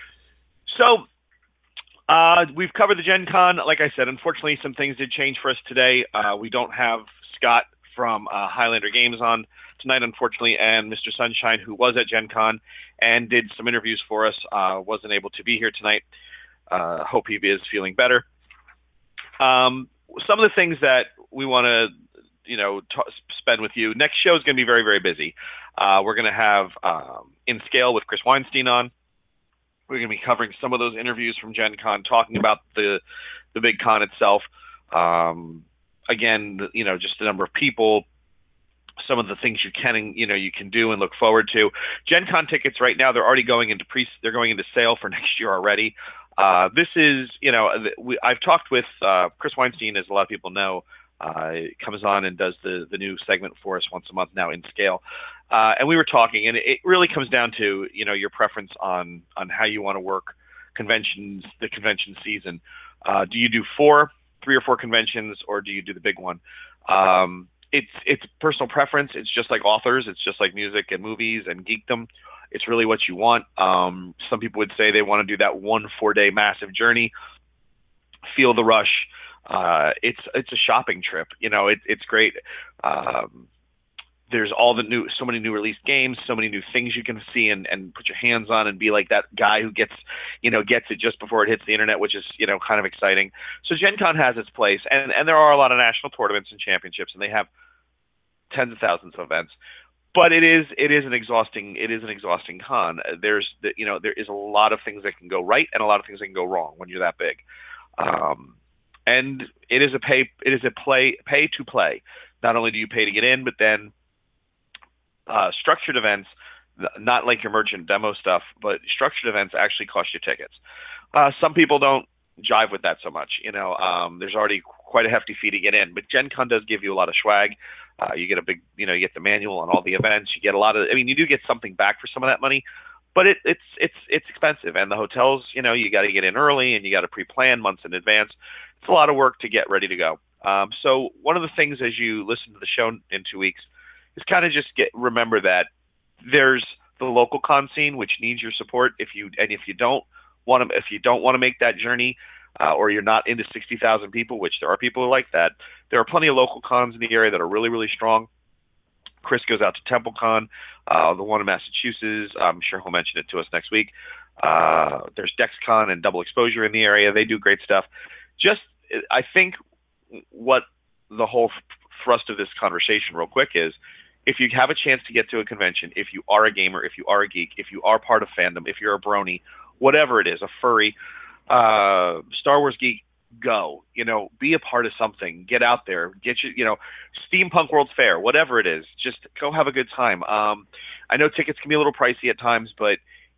So we've covered the Gen Con. Like I said, unfortunately, some things did change for us today. We don't have Scott from Highlander Games on tonight, unfortunately, and Mr. Sunshine, who was at Gen Con and did some interviews for us, wasn't able to be here tonight. Hope he is feeling better. Some of the things that we want to, spend with you. Next show is going to be very, very busy. We're going to have In Scale with Chris Weinstein on. We're going to be covering some of those interviews from Gen Con, talking about the big con itself. Again, just the number of people, some of the things you can do and look forward to. Gen Con tickets right now, they're already going into sale for next year already. This is, I've talked with Chris Weinstein, as a lot of people know. Comes on and does the new segment for us once a month now, In Scale. And we were talking, and it really comes down to, your preference on how you want to work the convention season. Do you do 3 or 4 conventions, or do you do the big one? It's personal preference. It's just like authors. It's just like music and movies and geekdom. It's really what you want. Some people would say they want to do that 1 4-day massive journey, feel the rush. It's a shopping trip. It's great. There's so many new released games, so many new things you can see and put your hands on and be like that guy who gets it just before it hits the internet, which is, kind of exciting. So Gen Con has its place, and there are a lot of national tournaments and championships, and they have tens of thousands of events. But it is an exhausting con. There is a lot of things that can go right and a lot of things that can go wrong when you're that big. And it is pay to play. Not only do you pay to get in, but then structured events, not like your merchant demo stuff, but structured events actually cost you tickets. Some people don't jive with that so much. There's already quite a hefty fee to get in, but Gen Con does give you a lot of swag. You get a big, you get the manual on all the events. You get a lot of, you do get something back for some of that money, but it's expensive. And the hotels, you got to get in early and you got to pre-plan months in advance. It's a lot of work to get ready to go. So one of the things as you listen to the show in 2 weeks is kind of just remember that there's the local con scene, which needs your support. If you don't want to make that journey, or you're not into 60,000 people, which there are people who like that, there are plenty of local cons in the area that are really, really strong. Chris goes out to TempleCon, the one in Massachusetts. I'm sure he'll mention it to us next week. There's DexCon and Double Exposure in the area. They do great stuff. I think what the whole thrust of this conversation real quick is, if you have a chance to get to a convention, if you are a gamer, if you are a geek, if you are part of fandom, if you're a brony, whatever it is, a furry, Star Wars geek, go, be a part of something, get out there, get Steampunk World's Fair, whatever it is, just go have a good time. I know tickets can be a little pricey at times, but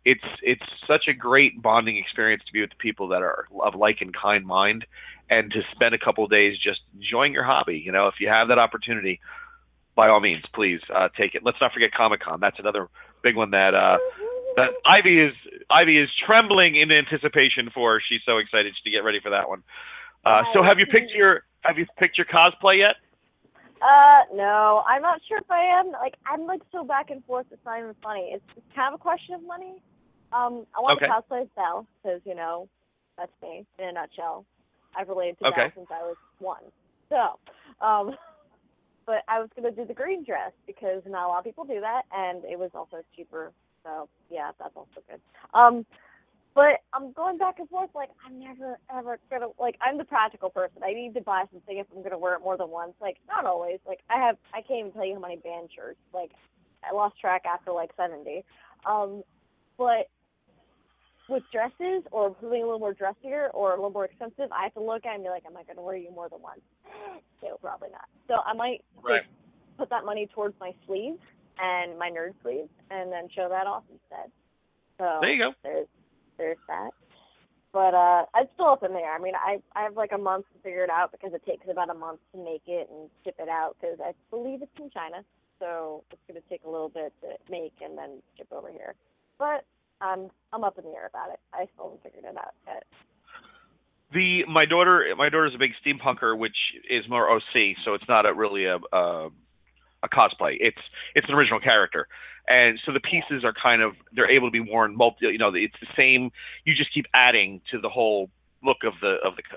it's such a great bonding experience to be with the people that are of like and kind mind, and to spend a couple of days just enjoying your hobby. You know, if you have that opportunity, by all means, please take it. Let's not forget Comic-Con. That's another big one that that Ivy is trembling in anticipation for. She's so excited to get ready for that one. So have you picked your cosplay yet? No, I'm not sure if I am. Like, I'm like so back and forth. It's not even funny. It's kind of a question of money. I want to cosplay as Belle because, you know, that's me in a nutshell. I've related to Belle since I was 1. So, but I was gonna do the green dress because not a lot of people do that, and it was also cheaper. So yeah, that's also good. But I'm going back and forth. Like, I'm never ever gonna, like, I'm the practical person. I need to buy something if I'm gonna wear it more than once. Like, not always. Like, I can't even tell you how many band shirts. Like, I lost track after like 70. But with dresses or something a little more dressier or a little more expensive, I have to look at it and be like, am I gonna wear you more than once? No, probably not. So I might put that money towards my sleeves and my nerd sleeves, and then show that off instead. So there you go. There's that. But it's still up in the air. I mean, I have like a month to figure it out because it takes about a month to make it and ship it out because I believe it's in China. So it's going to take a little bit to make and then ship over here. But I'm up in the air about it. I still haven't figured it out yet. My daughter's a big steampunker, which is more OC, so it's not really a cosplay. It's an original character, and so the pieces are kind of, they're able to be worn multi. You know, it's the same. You just keep adding to the whole look of the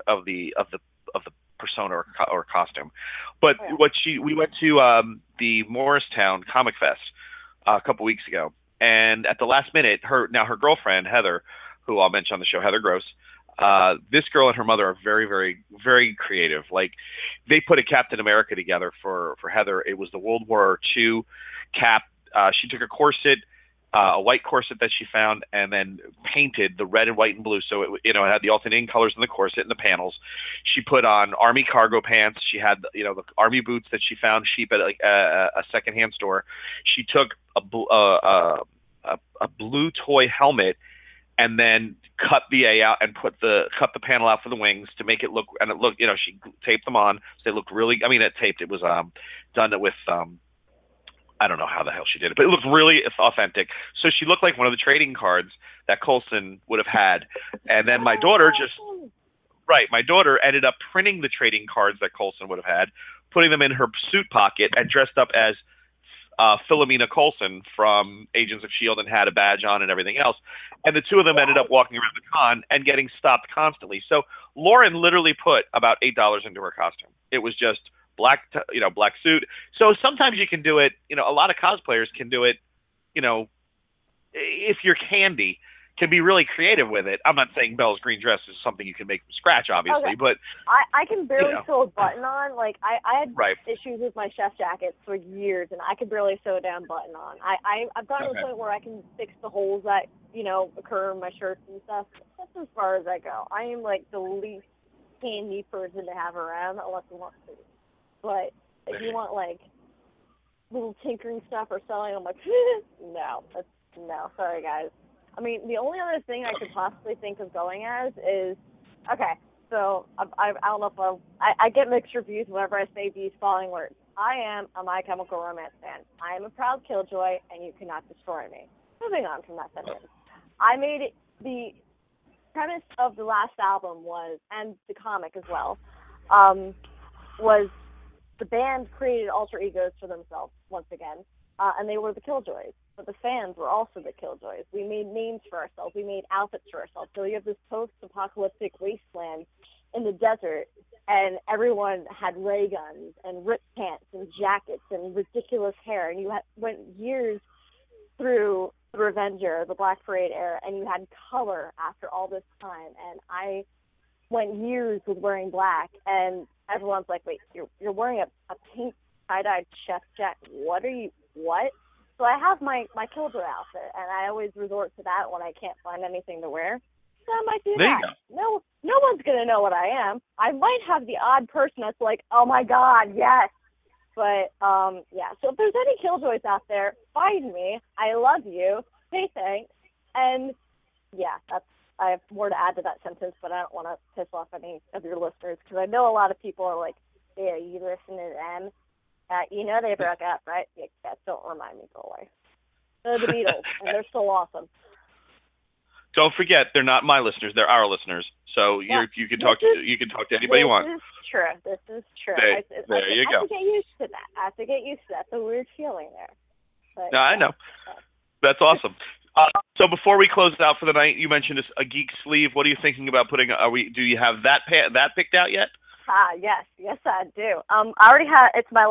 persona or costume. But we went to the Morristown Comic Fest a couple weeks ago, and at the last minute, her girlfriend Heather, who I'll mention on the show, Heather Gross. This girl and her mother are very, very, very creative. Like, they put a Captain America together for Heather. It was the World War II cap. She took a corset, a white corset that she found, and then painted the red and white and blue. So it had the alternating colors in the corset and the panels. She put on army cargo pants. She had, the army boots that she found cheap at like a secondhand store. She took a blue toy helmet and then cut the A out and cut the panel out for the wings to make it look, and it looked, she taped them on, so they looked really, it was done with, I don't know how the hell she did it, but it looked really authentic. So she looked like one of the trading cards that Coulson would have had. And then my daughter ended up printing the trading cards that Coulson would have had, putting them in her suit pocket, and dressed up as Philomena Coulson from Agents of S.H.I.E.L.D. and had a badge on and everything else. And the two of them ended up walking around the con and getting stopped constantly. So Lauren literally put about $8 into her costume. It was just black suit. So sometimes you can do it, a lot of cosplayers can do it, if you're candy, can be really creative with it. I'm not saying Belle's green dress is something you can make from scratch, obviously, but I can barely sew a button on. Like, I had issues with my chef jackets for years, and I could barely sew a damn button on. I've gotten to the point where I can fix the holes that, occur in my shirts and stuff. That's as far as I go. I am, like, the least handy person to have around, unless you want to. But if you want, like, little tinkering stuff or sewing, I'm like, no, sorry, guys. I mean, the only other thing I could possibly think of going as is, so I don't know if I get mixed reviews whenever I say these following words. I am a My Chemical Romance fan. I am a proud killjoy, and you cannot destroy me. Moving on from that sentence. I made it, the premise of the last album was, and the comic as well, was the band created alter egos for themselves once again, and they were the killjoys. But the fans were also the killjoys. We made names for ourselves. We made outfits for ourselves. So you have this post-apocalyptic wasteland in the desert, and everyone had ray guns and ripped pants and jackets and ridiculous hair. And you went years through the Revenger, the Black Parade era, and you had color after all this time. And I went years with wearing black, and everyone's like, wait, you're wearing a pink tie-dyed chef jacket. What? So I have my killjoy outfit, and I always resort to that when I can't find anything to wear. So I might do that. No one's going to know what I am. I might have the odd person that's like, oh, my God, yes. But, So if there's any killjoys out there, find me. I love you. Say thanks. And yeah, I have more to add to that sentence, but I don't want to piss off any of your listeners because I know a lot of people are like, yeah, you listen to them. You know they broke up, right? Yeah, don't remind me, go away. They're the Beatles, and they're still awesome. Don't forget, they're not my listeners; they're our listeners. So you can talk to anybody you want. This is true. There you go. I have to get used to that. That's a weird feeling there. But, no, I know. That's awesome. So before we close out for the night, you mentioned a geek sleeve. What are you thinking about putting? Do you have that picked out yet? Yes, I do. I already have. It's my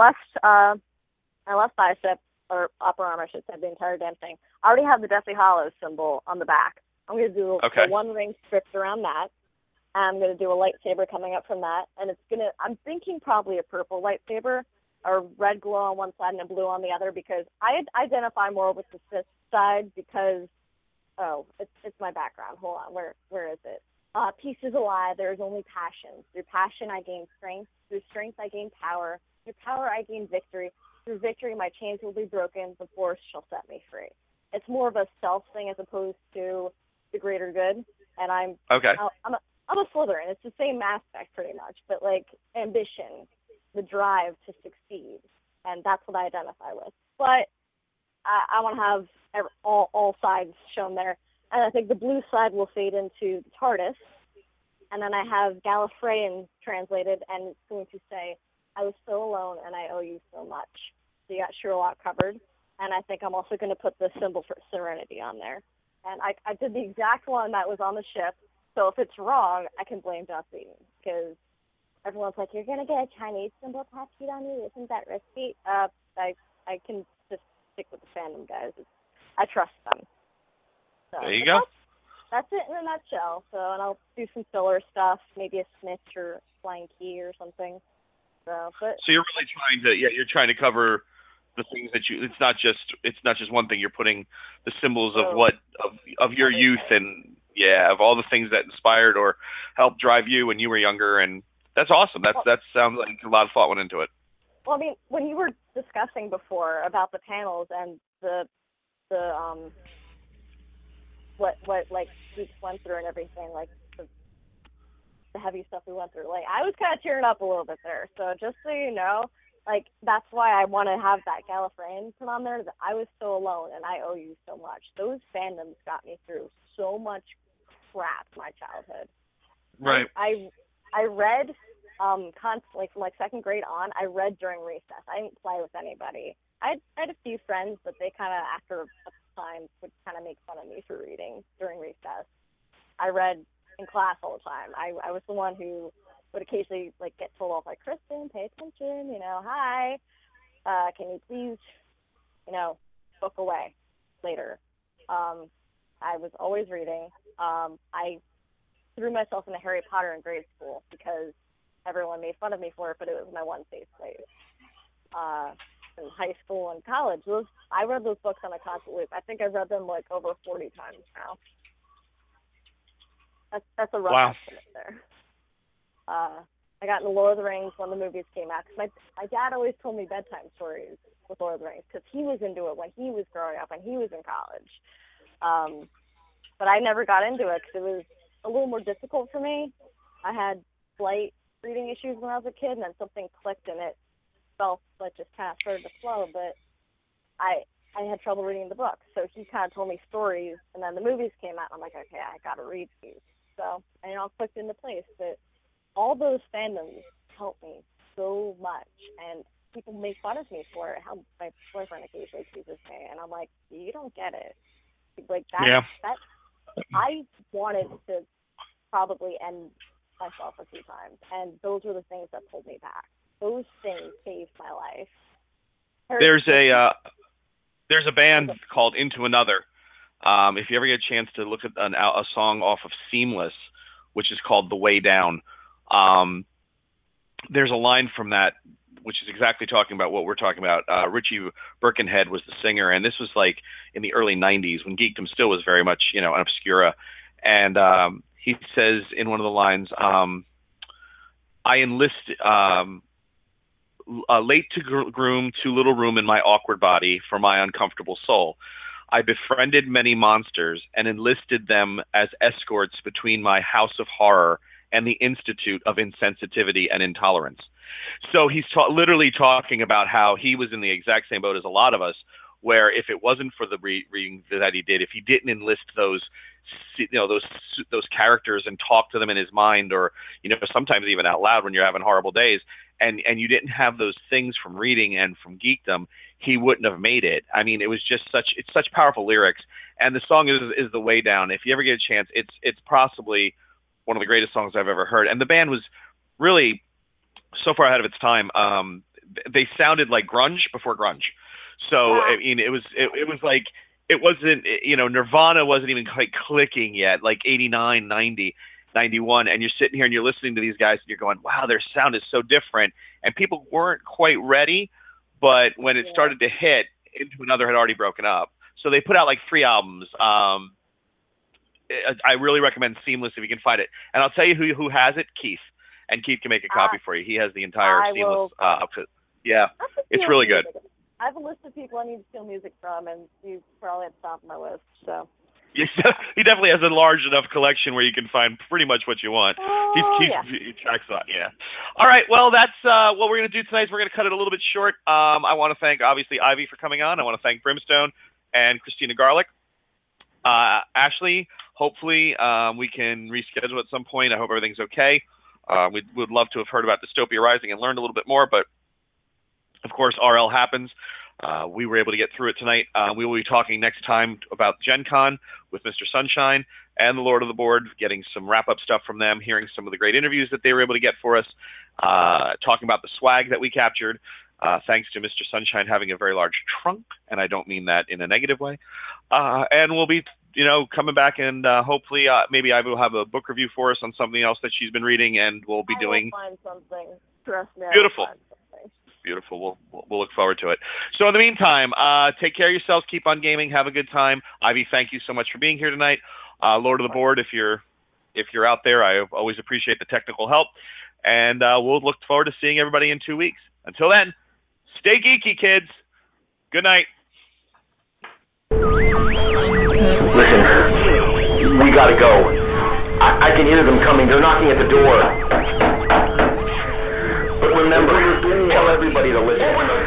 left bicep or upper arm, I should say, the entire damn thing. I already have the Deathly Hallows symbol on the back. I'm going to do the one ring stripped around that. I'm going to do a lightsaber coming up from that, and I'm thinking probably a purple lightsaber, or red glow on one side and a blue on the other, because I identify more with the Sith side because, it's my background. Hold on, where is it? Peace is a lie. There is only passion. Through passion, I gain strength. Through strength, I gain power. Through power, I gain victory. Through victory, my chains will be broken. The Force shall set me free. It's more of a self thing as opposed to the greater good. And I'm a Slytherin. It's the same aspect pretty much, but like ambition, the drive to succeed, and that's what I identify with. But I want to have all sides shown there. And I think the blue side will fade into the TARDIS. And then I have Gallifreyan translated, and it's going to say, I was so alone, and I owe you so much. So you got Sherlock covered. And I think I'm also going to put the symbol for Serenity on there. And I did the exact one that was on the ship. So if it's wrong, I can blame Joss Whedon. Because everyone's like, you're going to get a Chinese symbol tattooed on you? Isn't that risky? I can just stick with the fandom, guys. I trust them. So, there you go. That's it in a nutshell. So, and I'll do some filler stuff, maybe a snitch or flying key or something. So you're really trying to cover the things that it's not just one thing. You're putting the symbols of your youth and of all the things that inspired or helped drive you when you were younger, and that's awesome. That sounds like a lot of thought went into it. Well, I mean, when you were discussing before about the panels and the what like Geeks went through and everything, like the heavy stuff we went through, like I was kind of tearing up a little bit there. So just so you know, like that's why I want to have that Gallifreyan put on there. That I was so alone and I owe you so much. Those fandoms got me through so much crap in my childhood. Right. I read constantly from like second grade on. I read during recess. I didn't play with anybody. I had a few friends, but they kind of after a time would kind of make fun of me for reading during recess. I read in class all the time. I was the one who would occasionally like get told off, like, Kristen, pay attention, hi, can you please, book away later. I was always reading. I threw myself into Harry Potter in grade school because everyone made fun of me for it, but it was my one safe place. In high school and college, I read those books on a constant loop. I think I've read them like over 40 times now. That's a rough estimate there. I got into Lord of the Rings when the movies came out. Cause my dad always told me bedtime stories with Lord of the Rings because he was into it when he was growing up and he was in college. But I never got into it because it was a little more difficult for me. I had slight reading issues when I was a kid, and then something clicked and it felt like just kind of started to flow. But I had trouble reading the books, so he kind of told me stories, and then the movies came out, and I'm like, okay, I got to read these. So, and it all clicked into place. But all those fandoms helped me so much, and people make fun of me for it. How my boyfriend occasionally teases me, and I'm like, you don't get it. Like that. I wanted to probably end myself a few times, and those were the things that pulled me back. Those things saved my life. There's a band called Into Another. If you ever get a chance to look at a song off of Seamless, which is called The Way Down, there's a line from that which is exactly talking about what we're talking about. Richie Birkenhead was the singer, and this was like in the early 90s when geekdom still was very much, an obscura. And he says in one of the lines, I enlist late to groom too little room in my awkward body for my uncomfortable soul. I befriended many monsters and enlisted them as escorts between my house of horror and the Institute of Insensitivity and Intolerance. So he's literally talking about how he was in the exact same boat as a lot of us, where if it wasn't for the reading that he did, if he didn't enlist those characters and talk to them in his mind, or sometimes even out loud when you're having horrible days, and you didn't have those things from reading and from geekdom, he wouldn't have made it. I mean, it was just such powerful lyrics, and the song is The Way Down. If you ever get a chance, it's possibly one of the greatest songs I've ever heard. And the band was really so far ahead of its time. They sounded like grunge before grunge. So I mean, it was like, it wasn't, Nirvana wasn't even quite clicking yet, like 89, 90, 91, and you're sitting here and you're listening to these guys and you're going, wow, their sound is so different, and people weren't quite ready. But when it started to hit, Into Another had already broken up. So they put out like 3 albums. I really recommend Seamless if you can find it. And I'll tell you who has it, Keith. And Keith can make a copy for you. He has the entire Seamless outfit. Yeah, it's really good. I have a list of people I need to steal music from, and you probably at the top of my list. So. Yes, he definitely has a large enough collection where you can find pretty much what you want. He tracks on, yeah. All right, well, that's what we're going to do tonight. Is we're going to cut it a little bit short. I want to thank, obviously, Ivy for coming on. I want to thank Brimstone and Christina Garlick. Ashley, hopefully we can reschedule at some point. I hope everything's okay. We would love to have heard about Dystopia Rising and learned a little bit more, but of course, RL happens. We were able to get through it tonight. We will be talking next time about Gen Con with Mr. Sunshine and the Lord of the Board, getting some wrap-up stuff from them, hearing some of the great interviews that they were able to get for us, talking about the swag that we captured, thanks to Mr. Sunshine having a very large trunk, and I don't mean that in a negative way. And we'll be, coming back, and hopefully maybe I will have a book review for us on something else that she's been reading, and we'll be doing. I will find something. Trust me. Beautiful. Beautiful. We'll look forward to it. So in the meantime, take care of yourselves. Keep on gaming. Have a good time. Ivy, thank you so much for being here tonight. Lord of the Board, if you're out there, I always appreciate the technical help. And we'll look forward to seeing everybody in 2 weeks. Until then, stay geeky, kids. Good night. Listen, we gotta go. I can hear them coming. They're knocking at the door. But remember, tell everybody to listen.